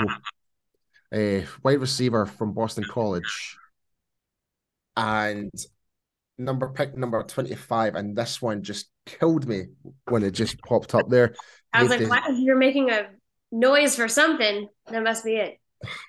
a wide receiver from Boston College. And number pick number twenty-five, and this one just killed me when it just popped up there. I was like, wow, you're making a noise for something. That must be it.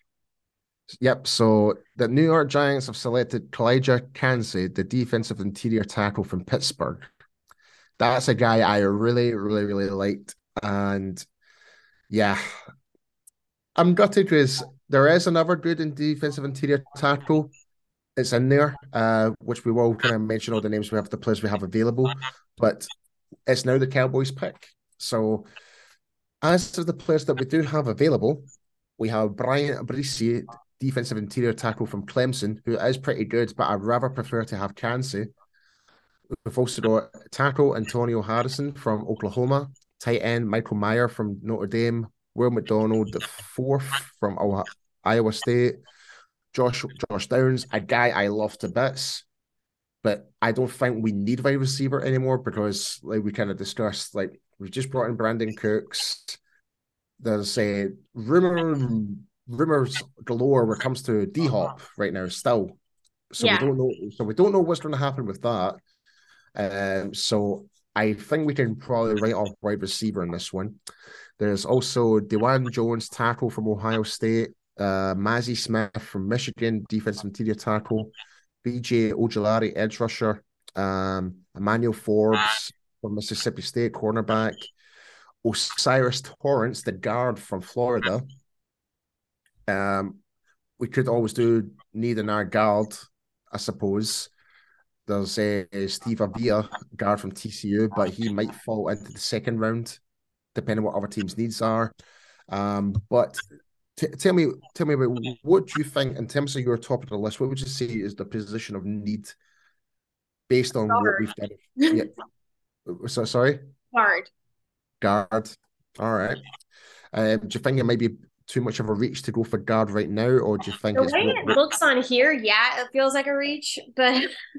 Yep, so the New York Giants have selected Kalijah Kancey, the defensive interior tackle from Pittsburgh. That's a guy I really, really, really liked. And yeah, I'm gutted because there is another good in defensive interior tackle. It's in there, uh, which we will kind of mention all the names we have, the players we have available, but it's now the Cowboys' pick. So, as of the players that we do have available, we have Brian Abrissi, defensive interior tackle from Clemson, who is pretty good, but I'd rather prefer to have Kancey. We've also got tackle Antonio Harrison from Oklahoma, tight end Michael Mayer from Notre Dame, Will McDonald, the fourth from Iowa State, Josh Josh Downs, a guy I love to bits, but I don't think we need wide receiver anymore because, like we kind of discussed, like we've just brought in Brandon Cooks. There's a rumor rumors galore when it comes to D-Hop right now still. So yeah. we don't know. So we don't know what's going to happen with that. Um, so I think we can probably write off wide receiver in this one. There's also Dewan Jones, tackle from Ohio State, uh, Mazi Smith from Michigan, defensive interior tackle, B J Ojulari, edge rusher, um, Emmanuel Forbes from Mississippi State, cornerback, Osiris Torrance, the guard from Florida. Um, we could always do need an our guard, I suppose. There's a uh, Steve Avila, guard from T C U, but he might fall into the second round, depending on what other teams' needs are. Um, but t- tell me, tell me about what do you think in terms of your top of the list? What would you say is the position of need based on guard. What we've done? Yeah. So sorry. Guard. Guard. All right. Um, do you think it might be too much of a reach to go for guard right now, or do you think the it's way what, it looks on here? Yeah, it feels like a reach, but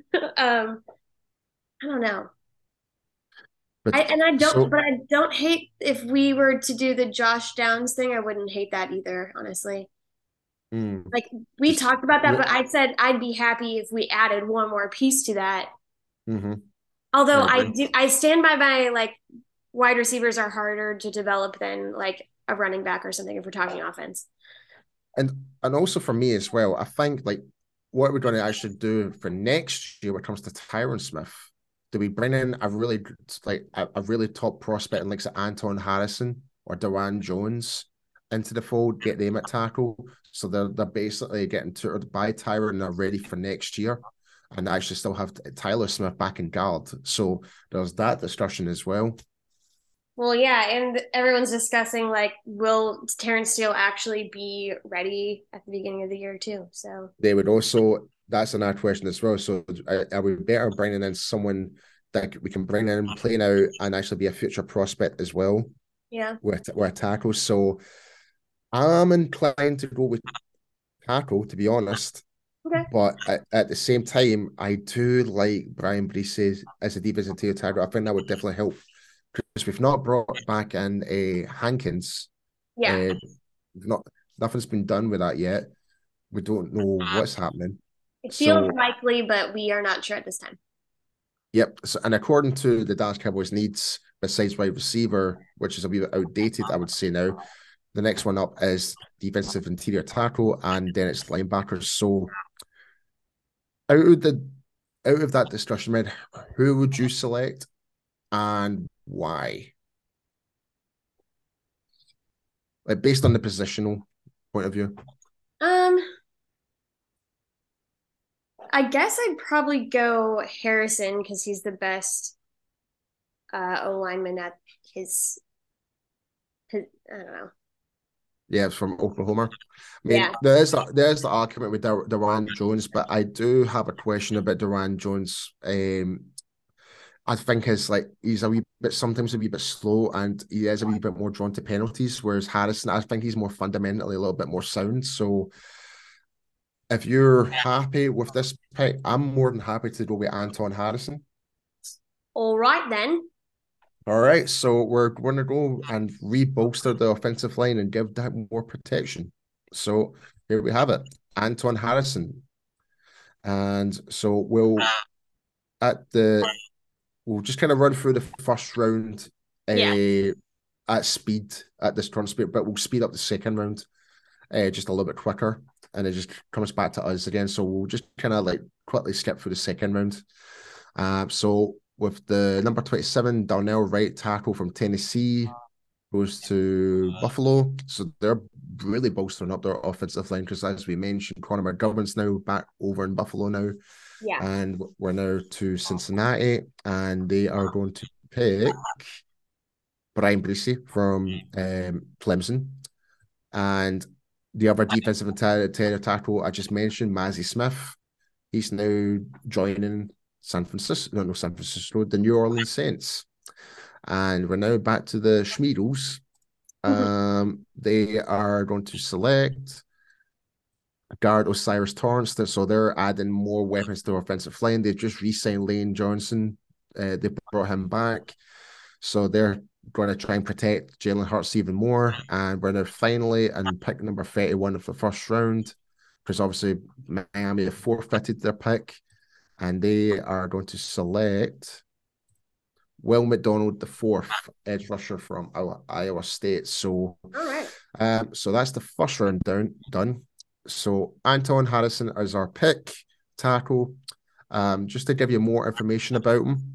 um, I don't know. But, I, and I don't, so, but I don't hate if we were to do the Josh Downs thing. I wouldn't hate that either, honestly. Mm, like we just, talked about that, but I said I'd be happy if we added one more piece to that. Mm-hmm. Although I, I do, I stand by my like wide receivers are harder to develop than like a running back or something if we're talking offense. And and also for me as well, I think like what we're going to actually do for next year when it comes to Tyron Smith. Do we bring in a really like a, a really top prospect like Anton Harrison or Dewan Jones into the fold, get them at tackle, so they're they're basically getting tutored by Tyron and they're ready for next year, and actually still have Tyler Smith back in guard. So there's that discussion as well. Well, yeah, and everyone's discussing like, will Terrence Steele actually be ready at the beginning of the year too? So they would also. That's another question as well. So are we better bringing in someone that we can bring in, play now, and actually be a future prospect as well? Yeah. With, with tackles. So I'm inclined to go with tackle, to be honest. Okay. But at, at the same time, I do like Brian Bresee as a defensive interior tackle. I think that would definitely help because we've not brought back in a Hankins. Yeah. Uh, not nothing's been done with that yet. We don't know what's happening. It feels so, likely, but we are not sure at this time. Yep. So, and according to the Dallas Cowboys' needs, besides wide receiver, which is a wee bit outdated, I would say now, the next one up is defensive interior tackle, and then it's linebackers. So, out of the out of that discussion, Red, who would you select, and why? Like based on the positional point of view. Um. I guess I'd probably go Harrison because he's the best uh, O lineman at his, his. I don't know. Yeah, it's from Oklahoma. I mean, yeah. there's the, there's the argument with Der- Dewan Jones, but I do have a question about Dewan Jones. Um, I think his like he's a wee bit sometimes a wee bit slow, and he is a wee bit more drawn to penalties. Whereas Harrison, I think he's more fundamentally a little bit more sound. So. If you're happy with this pick, I'm more than happy to go with Anton Harrison. All right, then. All right, so we're going to go and re-bolster the offensive line and give that more protection. So here we have it, Anton Harrison. And so we'll, at the, we'll just kind of run through the first round uh, yeah. at speed, at this current speed, but we'll speed up the second round uh, just a little bit quicker. And it just comes back to us again. So we'll just kind of like quickly skip through the second round. Uh, so with the number twenty-seven, Darnell Wright, tackle from Tennessee. goes to Buffalo. So they're really bolstering up their offensive line because, as we mentioned, Connor McGovern's now back over in Buffalo now. Yeah. And we're now to Cincinnati, and they are going to pick Brian Bresee from um, Clemson. And the other defensive interior tackle I just mentioned, Mazi Smith, he's now joining San Francisco, no, no, San Francisco, the New Orleans Saints. And we're now back to the Schmeedles. Um, they are going to select guard Osiris Torrance. So they're adding more weapons to their offensive line. They've just re-signed Lane Johnson. Uh, they brought him back. So they're going to try and protect Jalen Hurts even more. And we're now finally in pick number thirty-one of the first round, because obviously Miami have forfeited their pick, and they are going to select Will McDonald, the fourth edge rusher from Iowa State. So, all right. Um, so that's the first round down done. So Anton Harrison is our pick tackle. Um, just to give you more information about him,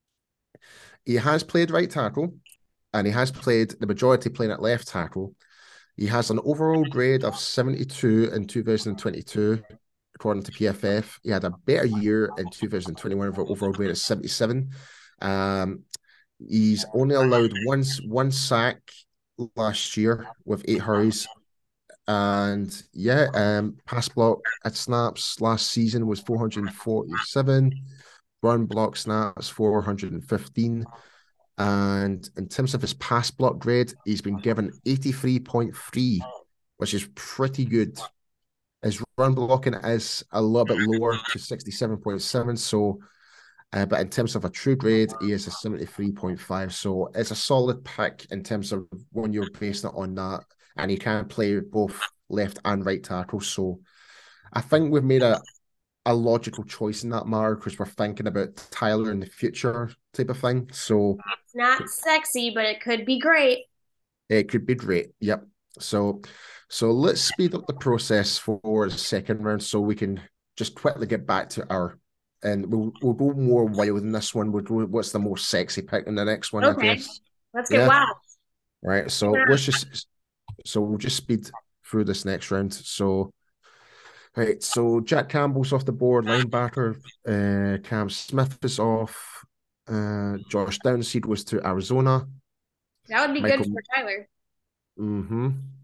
he has played right tackle, and he has played the majority playing at left tackle. He has an overall grade of seventy-two in two thousand twenty-two, according to P F F. He had a better year in two thousand twenty-one with an overall grade of seventy-seven. Um, he's only allowed one, one sack last year with eight hurries. And yeah, um, pass block at snaps last season was four hundred forty-seven. Run block snaps, four hundred fifteen. And in terms of his pass block grade, he's been given eighty-three point three, which is pretty good. His run blocking is a little bit lower to sixty-seven point seven. So, uh, but in terms of a true grade, he is a seventy-three point five. So it's a solid pick in terms of when you're basing it on that. And he can play both left and right tackle. So I think we've made a, a logical choice in that matter, because we're thinking about Tyler in the future type of thing. So it's not sexy, but it could be great. It could be great. Yep. So so let's speed up the process for the second round so we can just quickly get back to our, and we'll we'll go more wild in this one. We'll go what's the more sexy pick in the next one, okay. I guess. Let's get yeah. wild. Right. So yeah. let's just so we'll just speed through this next round. So right, so Jack Campbell's off the board, linebacker. Uh, Cam Smith is off. Uh, Josh Downseed was to Arizona. That would be Michael, good for Tyler. Mm-hmm.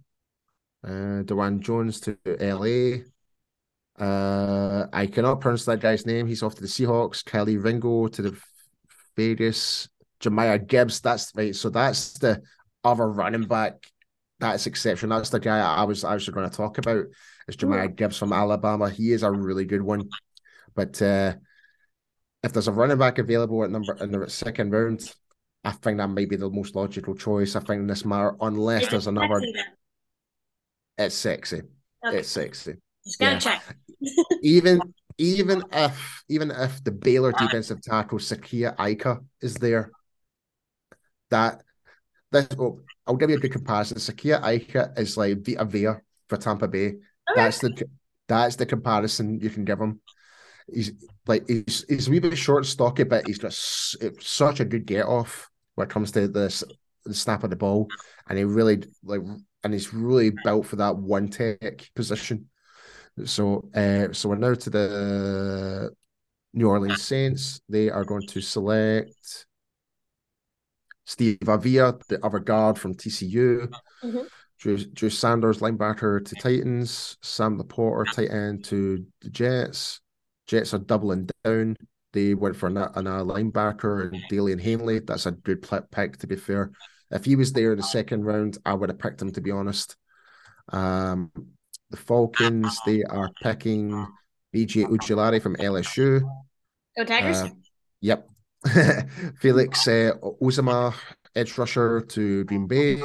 Uh, Dewan Jones to L A. Uh, I cannot pronounce that guy's name. He's off to the Seahawks. Kelly Ringo to the Vegas. Jahmyr Gibbs. That's right. So that's the other running back. That's exception. That's the guy I was actually going to talk about. Is Jahmyr Gibbs from Alabama. He is a really good one. But uh, if there's a running back available at number in the second round, I think that might be the most logical choice. I think in this matter, unless it's there's another. Sexy, it's sexy. Okay. It's sexy. Just gotta yeah. check. even even if even if the Baylor defensive tackle Sakia Ika is there, that this oh, I'll give you a good comparison. Sakia Ika is like Vita Vea for Tampa Bay. Okay. That's the that's the comparison you can give him. He's like he's he's a wee bit short, stocky, but he's got s- such a good get off when it comes to the, the snap of the ball, and he really like and he's really built for that one tech position. So, uh, so we're now to the New Orleans Saints. They are going to select Steve Avila, the other guard from T C U. Mm-hmm. Drew, Drew Sanders, linebacker to Titans. Sam Laporta, tight end to the Jets. Jets are doubling down. They went for another, another linebacker and Dalian Hanley. That's a good pick, to be fair. If he was there in the second round, I would have picked him, to be honest. Um, the Falcons, they are picking B J Ojulari from L S U. Go Tigers. Uh, yep. Felix uh, Ozama, edge rusher to Green Bay.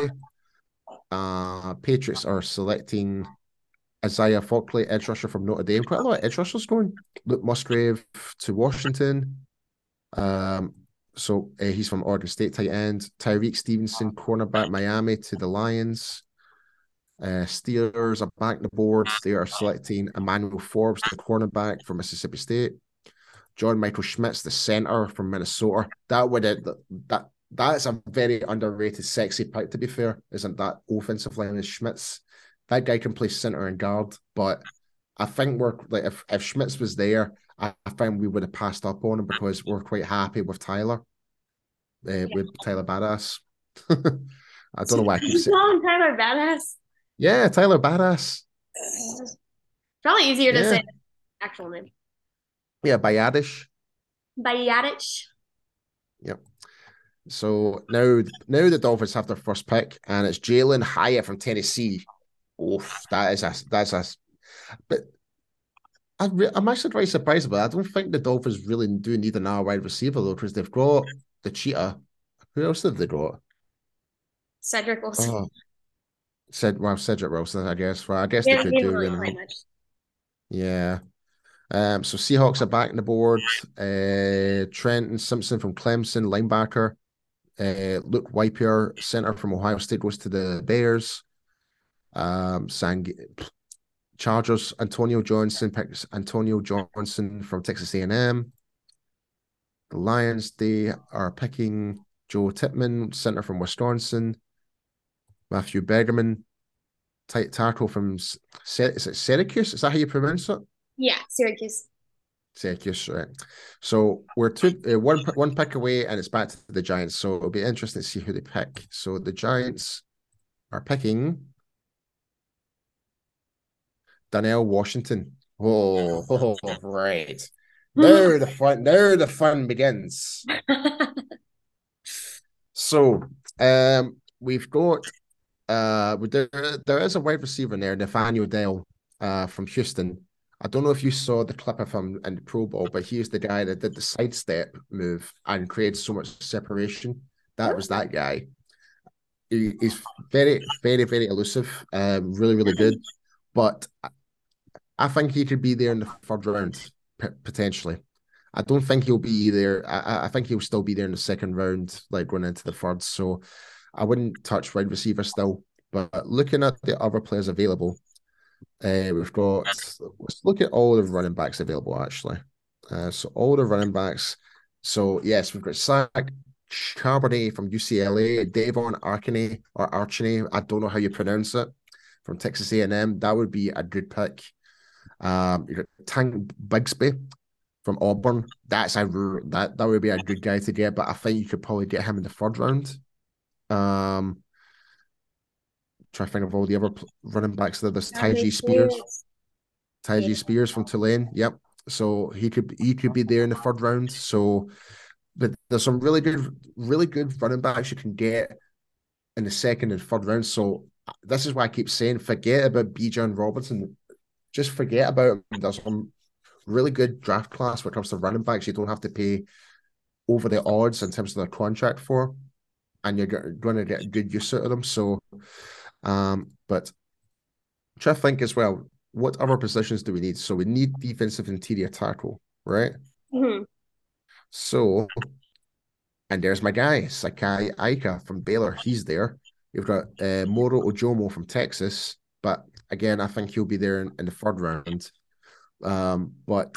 Uh, Patriots are selecting Isaiah Folkley, edge rusher from Notre Dame. Quite a lot of edge rushers going. Luke Musgrave to Washington. Um, so uh, he's from Oregon State, tight end. Tyreek Stevenson, cornerback, Miami to the Lions. Uh, Steelers are back the board. They are selecting Emmanuel Forbes, the cornerback from Mississippi State. John Michael Schmitz, the center from Minnesota. That would have that that's a very underrated, sexy pick, to be fair, isn't that offensive line is Schmitz. That guy can play center and guard, but I think we're like if, if Schmitz was there, I, I think we would have passed up on him because we're quite happy with Tyler, uh, Yeah. with Tyler Badass. I don't know why I keep You saying. call him Tyler Badass? Yeah, Tyler Badass. Probably easier to Yeah. say than the actual name. Yeah, Bayadish. Bayadich. Yep. So now, now the Dolphins have their first pick, and it's Jalen Hyatt from Tennessee. Oof, that is a that's a. But I re, I'm actually very surprised about it. I don't think the Dolphins really do need another wide receiver though, because they've got the cheetah. Who else have they got? Cedric Wilson. Oh, said well, Cedric Wilson, I guess. Well, I guess Yeah, they could he do. didn't really You play know, much. yeah. Um, so Seahawks are back on the board. Uh, Trenton Simpson from Clemson, linebacker. Uh, Luke Weiper, center from Ohio State, goes to the Bears. Um, Sang Chargers, Antonio Johnson picks Antonio Johnson from Texas A and M. The Lions, they are picking Joe Tippmann, center from Wisconsin. Matthew Bergerman, tight tackle from is it Syracuse? Is that how you pronounce it? Yeah, Syracuse. Syracuse, right? So we're two, uh, one, one pick away, and it's back to the Giants. So it'll be interesting to see who they pick. So the Giants are picking Donnell Washington. Oh, oh right. Now the fun, now the fun begins. So, um, we've got uh, there, there is a wide receiver in there, Nathaniel Dell, uh, from Houston. I don't know if you saw the clip of him in the Pro Bowl, but he's the guy that did the sidestep move and created so much separation. That was that guy. He, he's very, very, very elusive. Um, really, really good. But I think he could be there in the third round, potentially. I don't think he'll be there. I, I think he'll still be there in the second round, like going into the third. So I wouldn't touch wide receiver still. But looking at the other players available, uh, we've got, let's look at all the running backs available, actually. Uh, so all the running backs. So, yes, we've got Zach Charbonnet from U C L A, Devon Archney, or Archney, I don't know how you pronounce it, from Texas A and M. That would be a good pick. Um, you got Tank Bigsby from Auburn. That's a that that would be a good guy to get, but I think you could probably get him in the third round. Um, try to think of all the other running backs there. There's Tyjae Spears, Tyjae yeah. Spears from Tulane. Yep. So he could he could be there in the third round. So, but there's some really good, really good running backs you can get in the second and third round. So this is why I keep saying, forget about Bijan Robinson. Just forget about him. There's some really good draft class when it comes to running backs. You don't have to pay over the odds in terms of their contract for, and you're going to get good use out of them. So, um, but try to think as well, what other positions do we need? So we need defensive interior tackle, right? Mm-hmm. So, and there's my guy, Sakai Aika from Baylor. He's there. You've got uh, Moro Ojomo from Texas, but again, I think he'll be there in, in the third round. Um, but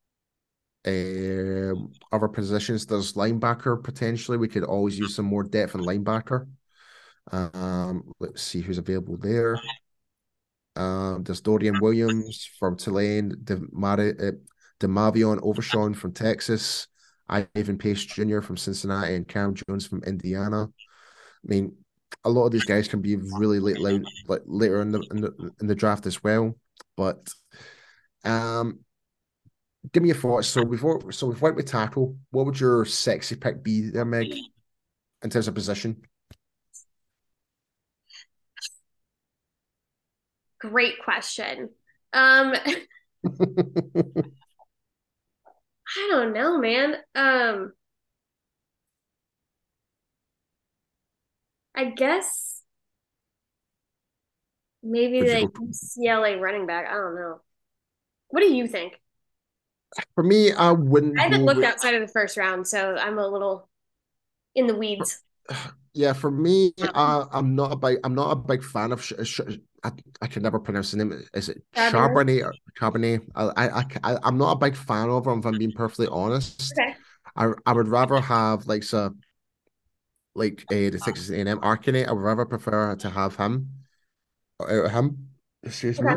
uh, other positions, there's linebacker potentially. We could always use some more depth in linebacker. Um, let's see who's available there. Um, there's Dorian Williams from Tulane, DeMar- uh, DeMavion Overshawn from Texas, Ivan Pace Junior from Cincinnati, and Cam Jones from Indiana. I mean, a lot of these guys can be really late, late like later in the, in the in the draft as well. But um, give me your thoughts. So before, so we've went with tackle. What would your sexy pick be there, Meg, in terms of position? Great question. Um, I don't know, man. Um, I guess maybe the U C L A running back. I don't know. What do you think? For me, I wouldn't. I haven't looked with... outside of the first round, so I'm a little in the weeds. Yeah, for me, uh, I'm not a big. I'm not a big fan of. Sh- sh- I, I can never pronounce the name. Is it Charbonnet or Charbonnet? I, I, I, I'm not a big fan of him. If I'm being perfectly honest, okay. I, I would rather have like so. like uh, the Texas A and M Arcanine. I would rather prefer to have him out of him. Excuse me. Okay.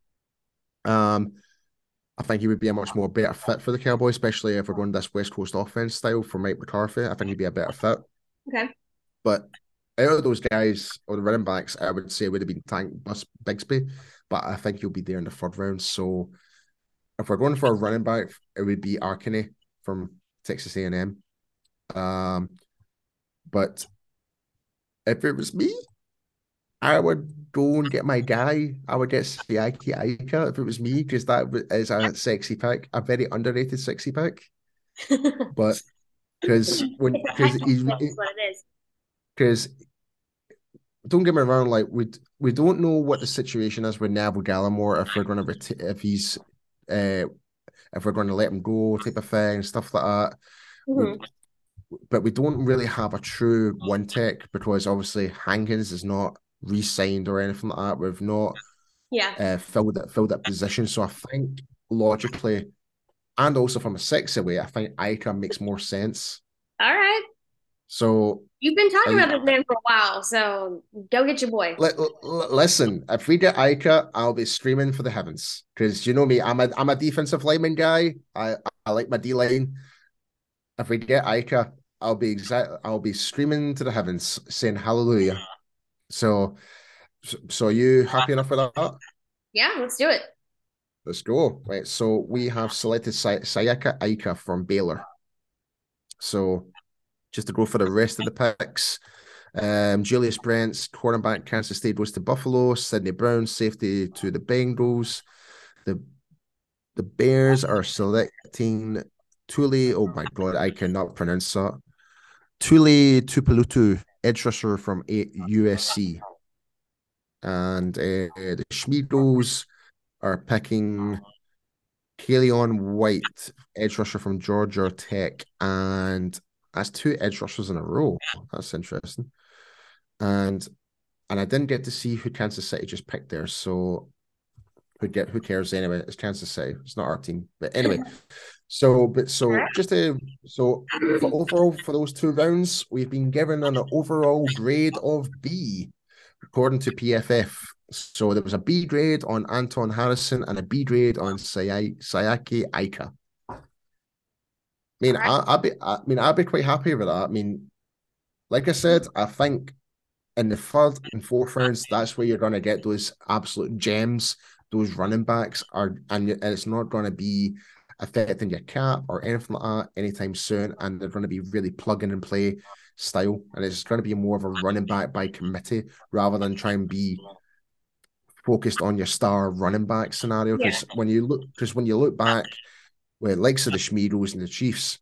Um, I think he would be a much more better fit for the Cowboys, especially if we're going this West Coast offense style for Mike McCarthy. I think he'd be a better fit. Okay. But out of those guys or the running backs, I would say it would have been Tank Bus Bigsby, but I think he'll be there in the third round. So if we're going for a running back, it would be Arcanine from Texas A and M. Um, but if it was me, I would go and get my guy. I would get Siaki Aika if it was me, because that is a sexy pick, a very underrated sexy pick. But because when because he's what it is. because don't get me wrong, like we we don't know what the situation is with Neville Gallimore, if we're going to ret- if he's uh if we're going to let him go type of thing, stuff like that. Mm-hmm. We, but we don't really have a true one tech, because obviously Hankins is not re-signed or anything like that. We've not yeah uh, filled that filled that position. So I think logically, and also from a sexy way, I think Ica makes more sense. All right. So you've been talking I, about this man for a while, so go get your boy. L- l- listen, if we get Ica, I'll be screaming for the heavens, because you know me, I'm a I'm a defensive lineman guy. I I like my D line. If we get Ica, I'll be exact. I'll be screaming to the heavens, saying hallelujah. So, so are you happy enough with that? Yeah, let's do it. Let's go. Right. So we have selected Say- Sayaka Ica from Baylor. So just to go for the rest of the picks. Um, Julius Brents, cornerback, Kansas State, goes to Buffalo. Sidney Brown, safety, to the Bengals. The the Bears are selecting Tuli. Oh my God, I cannot pronounce that. Tuli Tupelutu, edge rusher from U S C. And uh, the Schmeagles are picking Kalion White, edge rusher from Georgia Tech. And that's two edge rushers in a row. That's interesting. And and I didn't get to see who Kansas City just picked there, so who get who cares anyway? It's Kansas City. It's not our team, but anyway. So, but so just to so for overall for those two rounds, we've been given an overall grade of B, according to P F F. So there was a B grade on Anton Harrison and a B grade on Sayaki Aika. I mean, right. I, I'd be, I mean, I'd be quite happy with that. I mean, like I said, I think in the third and fourth rounds, that's where you're going to get those absolute gems. Those running backs are, and it's not going to be affecting your cap or anything like that anytime soon. And they're going to be really plug in and play style. And it's going to be more of a running back by committee rather than try and be focused on your star running back scenario. Because yeah. when you look, because when you look back, with likes of the Schmeagles and the Chiefs,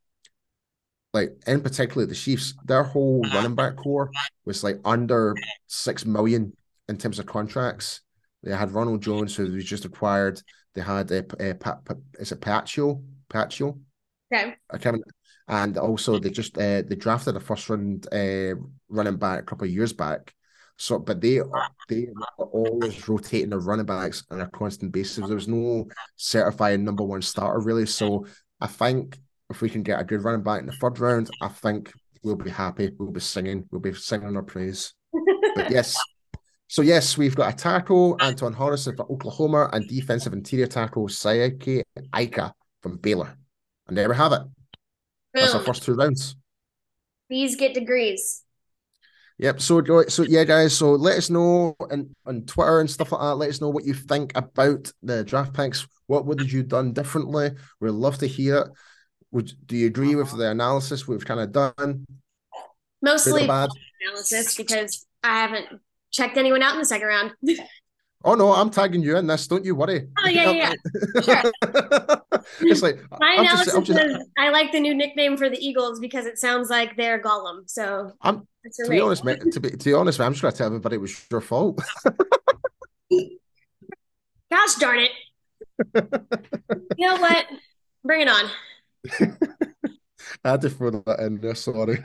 like in particular the Chiefs, their whole running back core was like under six million in terms of contracts. They had Ronald Jones, who was just acquired. They had a, a, a, a is it Pacho? Pacho? Okay. I can't, and also they just uh, they drafted a first round uh, running back a couple of years back. So, but they they were always rotating their running backs on a constant basis. There was no certified number one starter really. So I think if we can get a good running back in the third round, I think we'll be happy. We'll be singing. We'll be singing our praise. But yes. So yes, we've got a tackle, Anton Harrison for Oklahoma, and defensive interior tackle, Sayaki Aika from Baylor. And there we have it. Boom. That's our first two rounds. These get degrees. Yep. So, so yeah, guys. So let us know on, on Twitter and stuff like that. Let us know what you think about the draft picks. What would you done differently? We'd love to hear it. Would do you agree with the analysis we've kind of done? Mostly analysis, because I haven't checked anyone out in the second round. Oh no, I'm tagging you in this. Don't you worry. Oh yeah, yeah, yeah. Sure. It's like my I'm analysis just, just, is I like the new nickname for the Eagles because it sounds like they're Gollum. So I'm to be honest, mate. To be to be honest, mate, I'm just gonna tell everybody it was your fault. Gosh darn it! You know what? Bring it on. I had to throw that in there. Sorry.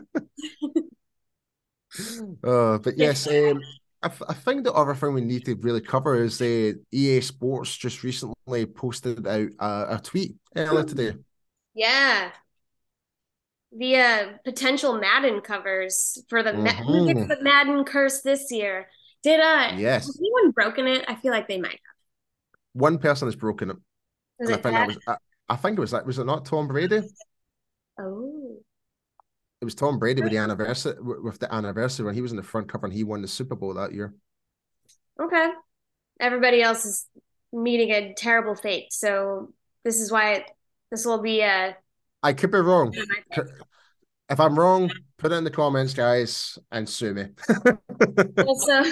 uh, but yes, um, I, th- I think the other thing we need to really cover is the uh, E A Sports just recently posted out uh, a tweet earlier today. Yeah. the uh, potential Madden covers for the Ma- who gets Mm-hmm. the Madden curse this year. Did uh has Yes. anyone broken it? I feel like they might have. One person has broken it. Was And I it think that Pat? was I, I think it was that was it not Tom Brady? Oh, It was Tom Brady with the anniversary with the anniversary when he was in the front cover and he won the Super Bowl that year. okay. Everybody else is meeting a terrible fate, so this is why it, this will be uh I could be wrong. If I'm wrong, put it in the comments, guys, and sue me. also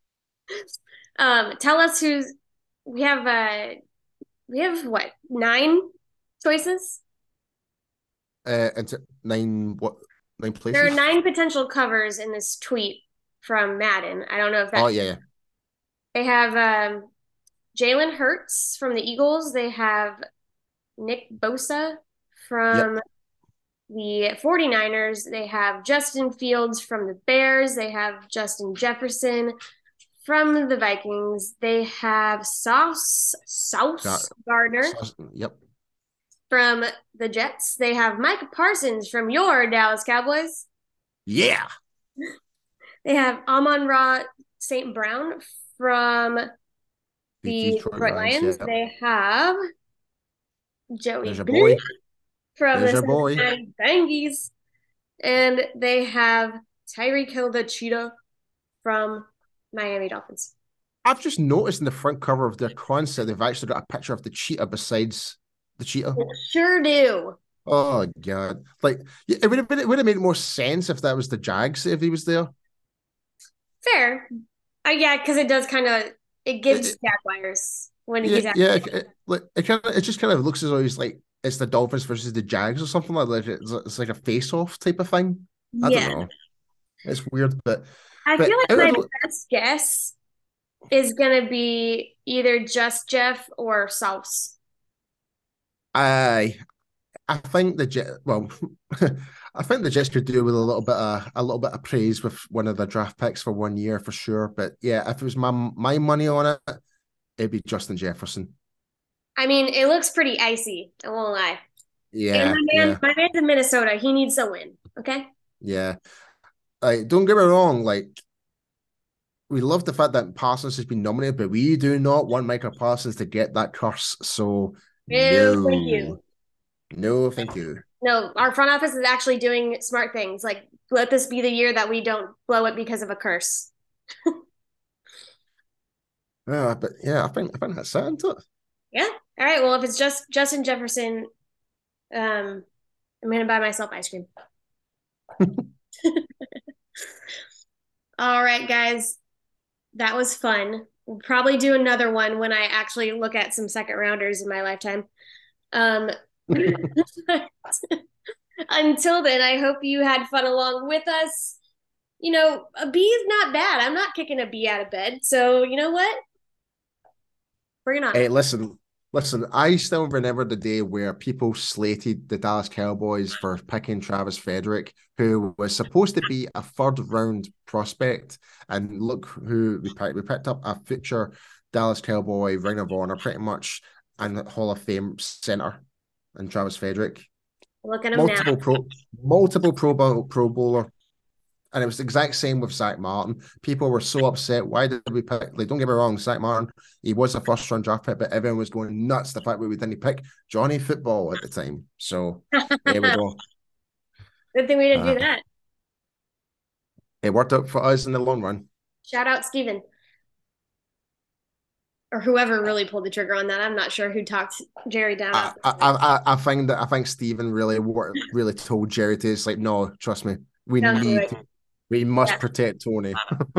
um tell us who's we have uh we have what nine choices. uh, into nine what nine There are places? nine potential covers in this tweet from Madden. I don't know if Oh that yeah, yeah. they have um, Jalen Hurts from the Eagles. They have Nick Bosa Yep. from the 49ers. They have Justin Fields from the Bears. They have Justin Jefferson from the Vikings. They have Sauce Got, Sauce Gardner yep. from the Jets. They have Micah Parsons from your Dallas Cowboys. Yeah. They have Amon-Ra Saint Brown from the Detroit Detroit Lions. Lions. Yeah. They have Joey There's your B boy. from There's the your boy. Cincinnati Bengals. And they have Tyreek Hill the Cheetah from Miami Dolphins. I've just noticed in the front cover of their concept, they've actually got a picture of the cheetah besides the cheetah. They sure do. Oh god! Like it would have been, it would have made more sense if that was the Jags if he was there. Fair. Uh, yeah, because it does kind of it gives It, it, Jaguars when yeah, he's actually yeah. It, it, like it kind of, it just kind of looks as though he's like it's the Dolphins versus the Jags or something like that. It's, it's like a face-off type of thing. I don't yeah. know. It's weird, but I but feel like out my of the, best guess is gonna be either just Jeff or Sauce. I I think the Jet well, I think the Jets could do with a little bit of a little bit of praise with one of the draft picks for one year for sure. But yeah, if it was my my money on it, it'd be Justin Jefferson. I mean, it looks pretty icy. I won't lie. And Yeah, my man, yeah, my man's in Minnesota. He needs a win. Okay. yeah. Like, don't get me wrong. Like, we love the fact that Parsons has been nominated, but we do not want Michael Parsons to get that curse. So No, thank no, you. no, thank you. No, our front office is actually doing smart things. Like, let this be the year that we don't blow it because of a curse. Uh, but yeah, I think I think that's it. Isn't it? Yeah. All right. Well, if it's just Justin Jefferson, um, I'm gonna buy myself ice cream. All right, guys. That was fun. We'll probably do another one when I actually look at some second rounders in my lifetime. Um, until then, I hope you had fun along with us. You know, a B is not bad. I'm not kicking a B out of bed. So, you know what? Bring it on. Hey, listen, listen. I still remember the day where people slated the Dallas Cowboys for picking Travis Frederick, who was supposed to be a third round prospect. And look who we picked. We picked up a future Dallas Cowboy, Ring of Honor, pretty much, and Hall of Fame center, and Travis Frederick. Look at him multiple now. pro, multiple Pro Bowl, Pro Bowler. And it was the exact same with Zach Martin. People were so upset. Why did we pick? Like, don't get me wrong, Zach Martin, he was a first round draft pick, but everyone was going nuts the fact that we didn't pick Johnny Football at the time. So there we go. Good thing we didn't Uh, do that. It worked out for us in the long run. Shout out Steven. Or whoever really pulled the trigger on that. I'm not sure who talked Jerry down. I, I, I, I think that I think Stephen really really told Jerry to. It's like, no, trust me, we Don't do need, it. we must Yeah. protect Tony.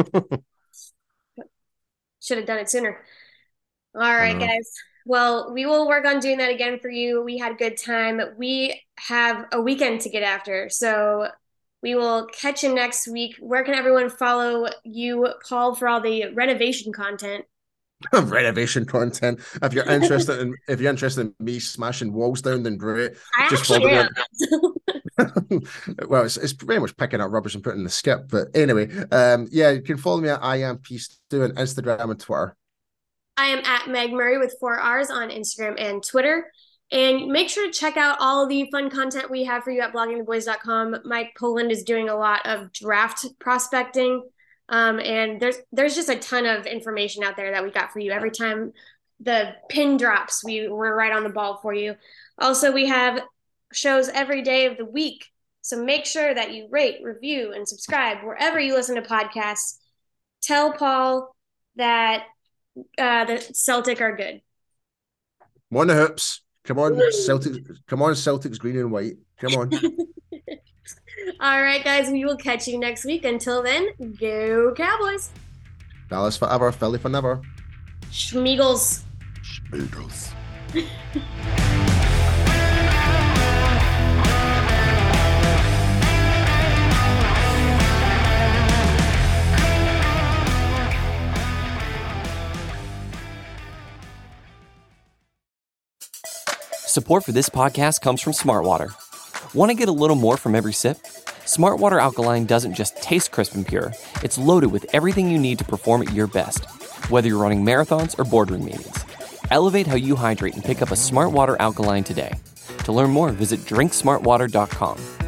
Should have done it sooner. All right, know. guys. Well, we will work on doing that again for you. We had a good time. We have a weekend to get after. So we will catch you next week. Where can everyone follow you, Paul, for all the renovation content? Renovation content. If you're interested in if you're interested in me smashing walls down, then great. I Just actually follow me am. on- well, it's, it's very much picking up rubbish and putting in the skip. But anyway, um, yeah, you can follow me at I am Peace on Instagram and Twitter. I am at Meg Murray with four R's on Instagram and Twitter. And make sure to check out all the fun content we have for you at blogging the boys dot com. Mike Poland is doing a lot of draft prospecting. Um, and there's there's just a ton of information out there that we got for you. Every time the pin drops, we, we're right on the ball for you. Also, we have shows every day of the week. So make sure that you rate, review, and subscribe wherever you listen to podcasts. Tell Paul that uh, the Celtic are good. One the hoops. Come on, Celtics. Come on, Celtics, green and white. Come on. All right, guys. We will catch you next week. Until then, go Cowboys. Dallas forever, Philly for never. Schmeagles. Schmeagles. Support for this podcast comes from Smartwater. Want to get a little more from every sip? Smartwater Alkaline doesn't just taste crisp and pure, it's loaded with everything you need to perform at your best, whether you're running marathons or boardroom meetings. Elevate how you hydrate and pick up a Smartwater Alkaline today. To learn more, visit drink smart water dot com.